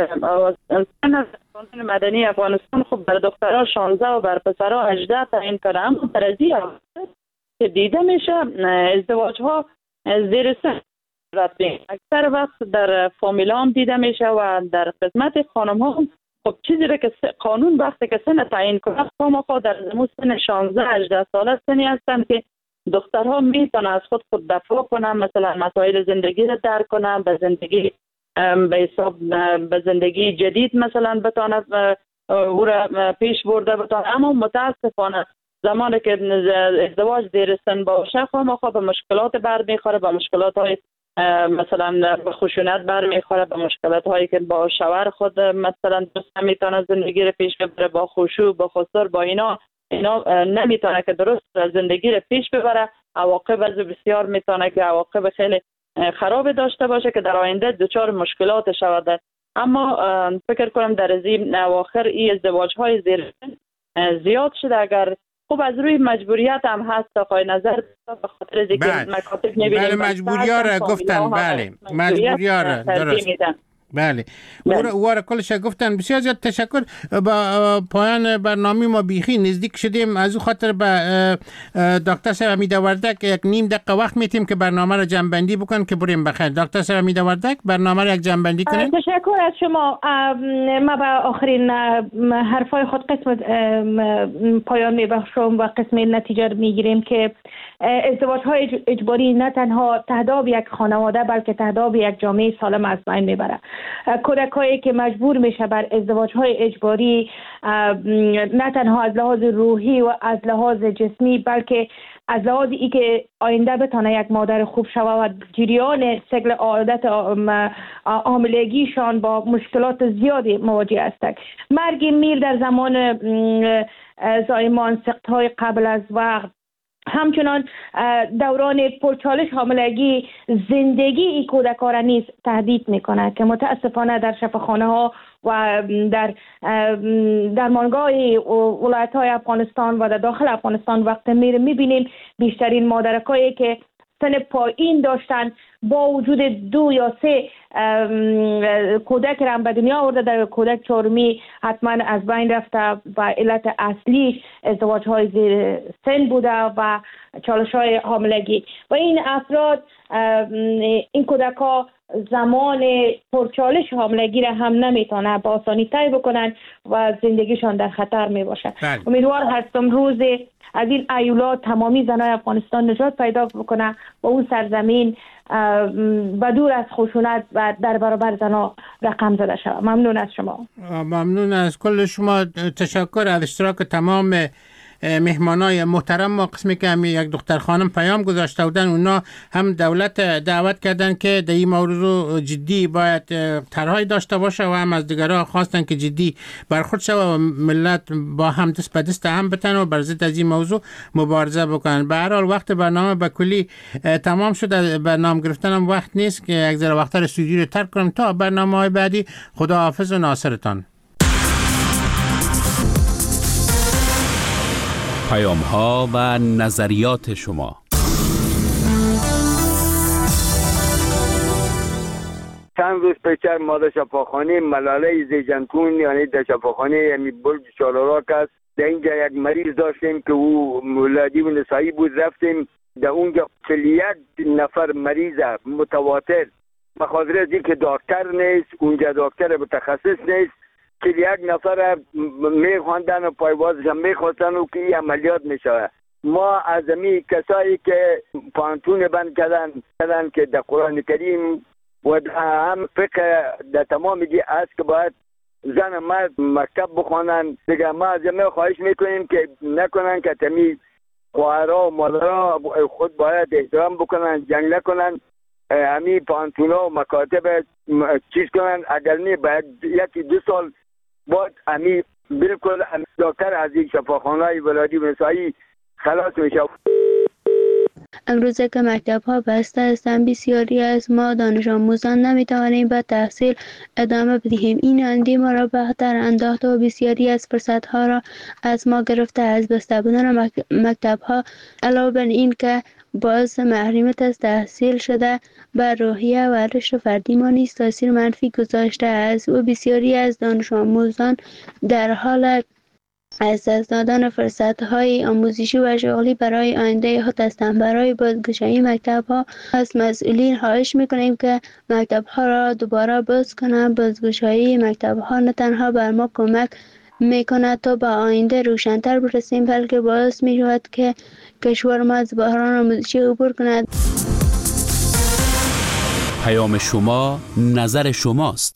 قانون مدنی افغانستان خب بر دخترها شانزده و بر پسرها هجده تعیین کرده، اما در از این که دیده میشه ازدواج ها زیر سن رفتیم. اکثر وقت در فامیلا هم دیده میشه و در خدمت خانم ها خب چیزی را که قانون وقتی که سن تعیین کنه خانم ها در زمون سن شانزده هجده ساله سنی هستند که دخترها میتونن از خود خود دفاع کنن، مثلا مسائل زندگی را درک کنن، به زندگی به حساب به زندگی جدید مثلا بتونه او را پیش برده بتونه. اما متاسفانه زمانی که ازدواج زیر سن باشه خب خب به مشکلات بر میخوره، به مشکلات های مثلا به خشونت بر میخوره، به مشکلات هایی که با شوهر خود مثلا دوست نمیتونه زندگی را پیش ببره، با خشوع با خسر با اینا اینا نمیتونه که درست زندگی را پیش ببره. عواقب از بسیار میتونه که عواقب خیلی خراب داشته باشه که در آینده دچار مشکلات شود. اما فکر کنم در از این اواخر این ازدواج های زیر زیاد شده. اگر خب از روی مجبوریت هم هست آقای نظر به خاطر از اینکه مکاتب میبینیم بله مجبوریار گفتن بله مجبوریار درست بله واره کلش گفتن. بسیار زیاد تشکر. با پایان برنامه ما بیخی نزدیک شدیم، از او خاطر به دکتر صاحب حمید وردک یک نیم دقیقه وقت میتیم که برنامه را جمع بندی بکن که بریم بخیر. دکتر صاحب حمید وردک برنامه را یک جمع بندی کنین. تشکر از شما. ما به آخرین حرفای خود قسم پایان میبخشم و قسم نتیجه میگیریم که ازدواج های اجباری نه تنها تهداب یک خانواده بلکه تهداب یک جامعه سالم از بین میبره. کودکایی که مجبور میشه بر ازدواج های اجباری نه تنها از لحاظ روحی و از لحاظ جسمی بلکه از لحاظ ای که آینده بتونه یک مادر خوب شوه و جریان سیکل عادت حاملگیشان با مشکلات زیادی مواجه هستند. مرگ میر در زمان زایمان، سقط‌های قبل از وقت، همچنان دوران پرچالش حاملگی زندگی ای کودکان را نیز تهدید میکنه که متاسفانه در شفاخانه ها و در درمانگاه ولایت های افغانستان و در داخل افغانستان وقت میره میبینیم بیشترین مادرکایی که سن پایین داشتن با وجود دو یا سه کودک را به دنیا آورده، در کودک چهارمی حتما از بین رفته و علت اصلیش ازدواج های زیر سن بوده و چالش های حاملگی و این افراد این کودک ها زمان پرچالش حاملگی را هم نمیتونه با آسانی طی بکنن و زندگیشان در خطر می باشه. امیدوار هستم روز از این ایولات تمامی زنای افغانستان نجات پیدا بکنه و اون سرزمین و دور از خشونت و در برابر زنا رقم زده شود. ممنون از شما. ممنون از کل شما. تشکر از اشتراک تمام مهمانای محترم ما. قسمی که هم یک دختر خانم پیام گذاشته بودن اونا هم دولت دعوت کردن که در این موضوع جدی باید طرحی داشته باشه و هم از دیگرها خواستن که جدی برخورد شود و ملت با هم دست به دست هم بتن و بر ضد از این موضوع مبارزه بکنن. به هر حال وقت برنامه به کلی تمام شده، برنامه گرفتنم وقت نیست که یک ذره وقت استودیو رو ترک کنم. تا برنامه‌های بعدی خدا حافظ و ناصرتان. پیام ها و نظریات شما. چند روز پیش ما در شفاخانه ملاله زیجنکون یعنی در شفاخانه یعنی برج چالوراک است، در اینجا یک مریض داشتیم که او مولادی و نسایی بود. رفتیم در اونجا چهل و یک نفر مریض متواتر بخاطر از اینکه دکتر نیست اونجا، دکتر متخصص نیست، که یک نفر میخواندن و پایوازش هم میخواستن و که این عملیات میشه. ما از امی کسایی که پانتون بند کردن کردن که در قرآن کریم و هم فکر در تمام دی است که باید زن مرد مکتب بخوانن. دیگه ما از همه خواهش میکنیم که نکنن که تمی خواهرها و مادرها خود باید احترام بکنن، جنگ نکنن، همی پانتونا و مکاتب چیز کنن. اگر نه باید یکی دو سال بعد همی بالکل دکتر از این شفاخانه ولادی نسایی خلاص میشه. امروزه که مکتب ها بسته هستند، بسیاری از ما دانش آموزان نمیتوانیم به تحصیل ادامه بدهیم. این اندی ما را به خطر انداخته و بسیاری از فرصت ها را از ما گرفته. از بسته بودن مکتب ها علاوه بر این که باعث محرومیت از تحصیل شده، بر روحیه و رشد فردی ما نیز تاثیر منفی گذاشته است و بسیاری از دانش آموزان در حال از دست دادن فرصت‌های آموزشی و شغلی برای آینده خود هستند. برای بازگشایی مکتب‌ها از مسئولین خواهش می‌کنیم که مکتب‌ها را دوباره باز کنند. بازگشایی مکتب‌ها نه تنها بر ما کمک می‌کند تا به آینده روشن‌تر برسیم، بلکه باعث می‌شود که کشور ما از بحران آموزشی عبور کند. پیام شما، نظر شماست.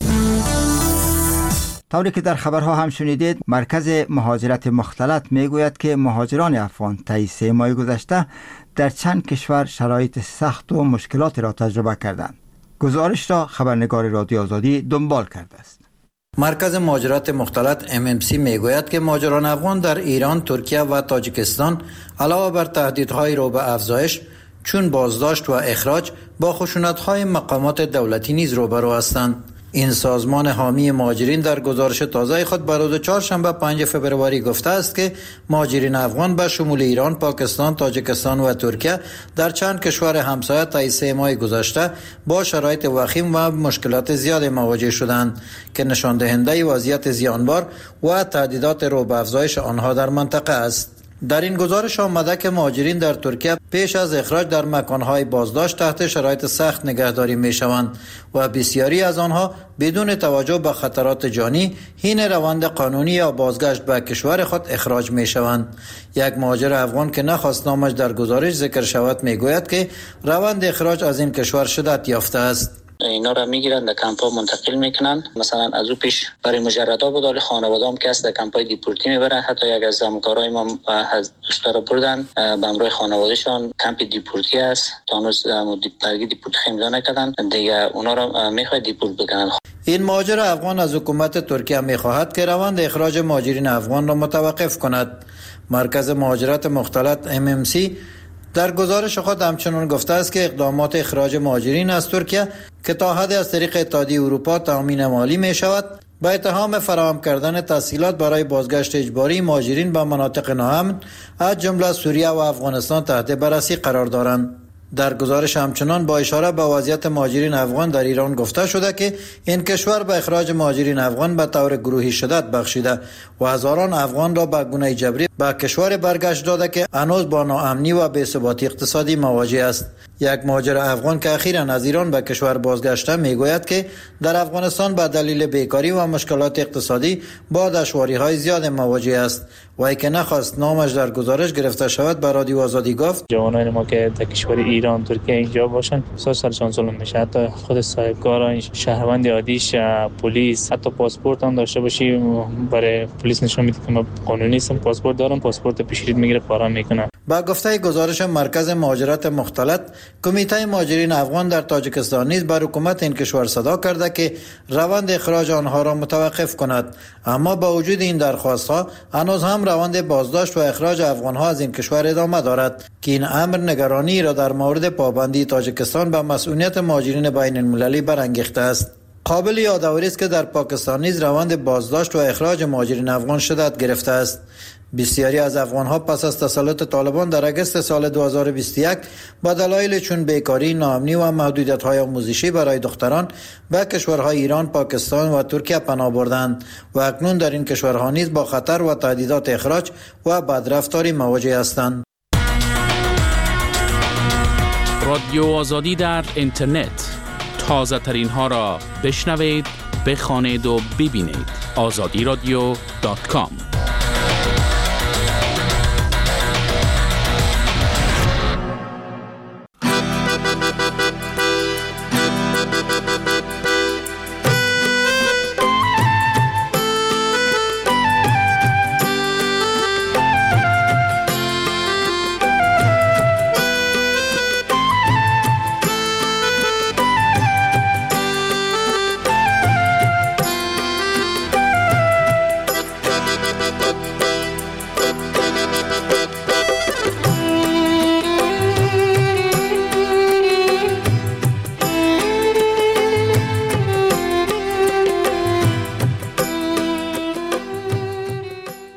طوری که در خبرها هم شنیدید، مرکز مهاجرت مختلط میگوید که مهاجران افغان طی سه ماه گذشته در چند کشور شرایط سخت و مشکلاتی را تجربه کردند. گزارش را خبرنگار رادیو آزادی دنبال کرده است. مرکز مهاجرت مختلط ام ام سی میگوید که مهاجران افغان در ایران، ترکیه و تاجیکستان علاوه بر تهدیدهای رو به افزایش چون بازداشت و اخراج با خشونت‌های مقامات دولتی نیز روبرو هستند. این سازمان حامی مهاجرین در گزارش تازه خود بر روز چهارشنبه پنجم فوریه گفته است که مهاجرین افغان به شمول ایران، پاکستان، تاجیکستان و ترکیه در چند کشور همسایه طی سه ماه گذشته با شرایط وخیم و مشکلات زیاد مواجه شدند که نشان دهنده وضعیت زیانبار و تهدیدات رو به افزایش آنها در منطقه است. در این گزارش آمده که مهاجرین در ترکیه پیش از اخراج در مکانهای بازداشت تحت شرایط سخت نگهداری می شوند و بسیاری از آنها بدون توجه به خطرات جانی حین روند قانونی یا بازگشت به کشور خود اخراج می شوند. یک مهاجر افغان که نخواست نامش در گزارش ذکر شود می گوید که روند اخراج از این کشور شدت یافته است. اینا را میگیرن در کمپ ها منتقل میکنن. مثلا از او پیش برای مجردا بود، ولی خانواده هم که است در کمپ های دیپورتی میبرن. حتی یک از همکارای ما از دوستا را بردن به همراه خانوادهشان کمپ دیپورتی است تا هنوز برگی دیپورتی امضا نکردن، دیگه اونا را میخواد دیپورت بکنن. این مهاجر افغان از حکومت ترکیه میخواهد که روند اخراج مهاجرین افغان را متوقف کند. مرکز مهاجرت مختلط ام ام سی در گزارش خود همچنان گفته است که اقدامات اخراج مهاجرین از ترکیه که تا حد از طریق اتحادیه اروپا تامین مالی می شود، با اتهام فراهم کردن تسهیلات برای بازگشت اجباری مهاجرین به مناطق ناامن از جمله سوریه و افغانستان تحت بررسی قرار دارند. در گزارش همچنان با اشاره به وضعیت مهاجرین افغان در ایران گفته شده که این کشور به اخراج مهاجرین افغان به طور گروهی شدت بخشیده و هزاران افغان را به گونه جبری به کشور برگشت داده که هنوز با ناامنی و بی‌ثباتی اقتصادی مواجه است. یک مهاجر افغان که اخیراً از ایران به کشور بازگشته میگوید که در افغانستان به دلیل بیکاری و مشکلات اقتصادی با دشواری‌های زیاد مواجه است و ای که نخواست نامش در گزارش گرفته شود به رادیو آزادی گفت جوانان ما که در کشور ایران، ترکیه اینجا باشن بسیار سرشان ظلم میشه. حتی خود صاحبکار شهروند عادیش، پلیس، حتی پاسپورت هم داشته باشی برای پلیس نشون میده که ما قانونی هستم، پاسپورت دارم، پاسپورت پیشرفت میگیره، پارا میکنه. با گفته گزارش مرکز مهاجرت مختلط، کمیته مهاجرین افغان در تاجیکستان نیز بر حکومت این کشور صدا کرده که روند اخراج آنها را متوقف کند، اما با وجود این درخواست ها هنوز هم روند بازداشت و اخراج افغان ها از این کشور ادامه دارد که این امر نگرانی را در مورد پابندی تاجیکستان به مسئولیت مهاجرین بین المللی برانگیخته است. قابل یادآوری است که در پاکستان نیز روند بازداشت و اخراج مهاجرین افغان شدت گرفته است. بسیاری از افغان‌ها پس از تسلط طالبان در اگست سال دو هزار و بیست و یک با دلایل چون بیکاری، ناامنی و محدودیت‌های آموزشی برای دختران به کشورهای ایران، پاکستان و ترکیه پناه بردند و اکنون در این کشورها نیز با خطر و تهدیدات اخراج و بدرفتاری مواجه هستند. رادیو آزادی در اینترنت، تازه ترین ها را بشنوید، بخوانید و ببینید. آزادی رادیو دات کام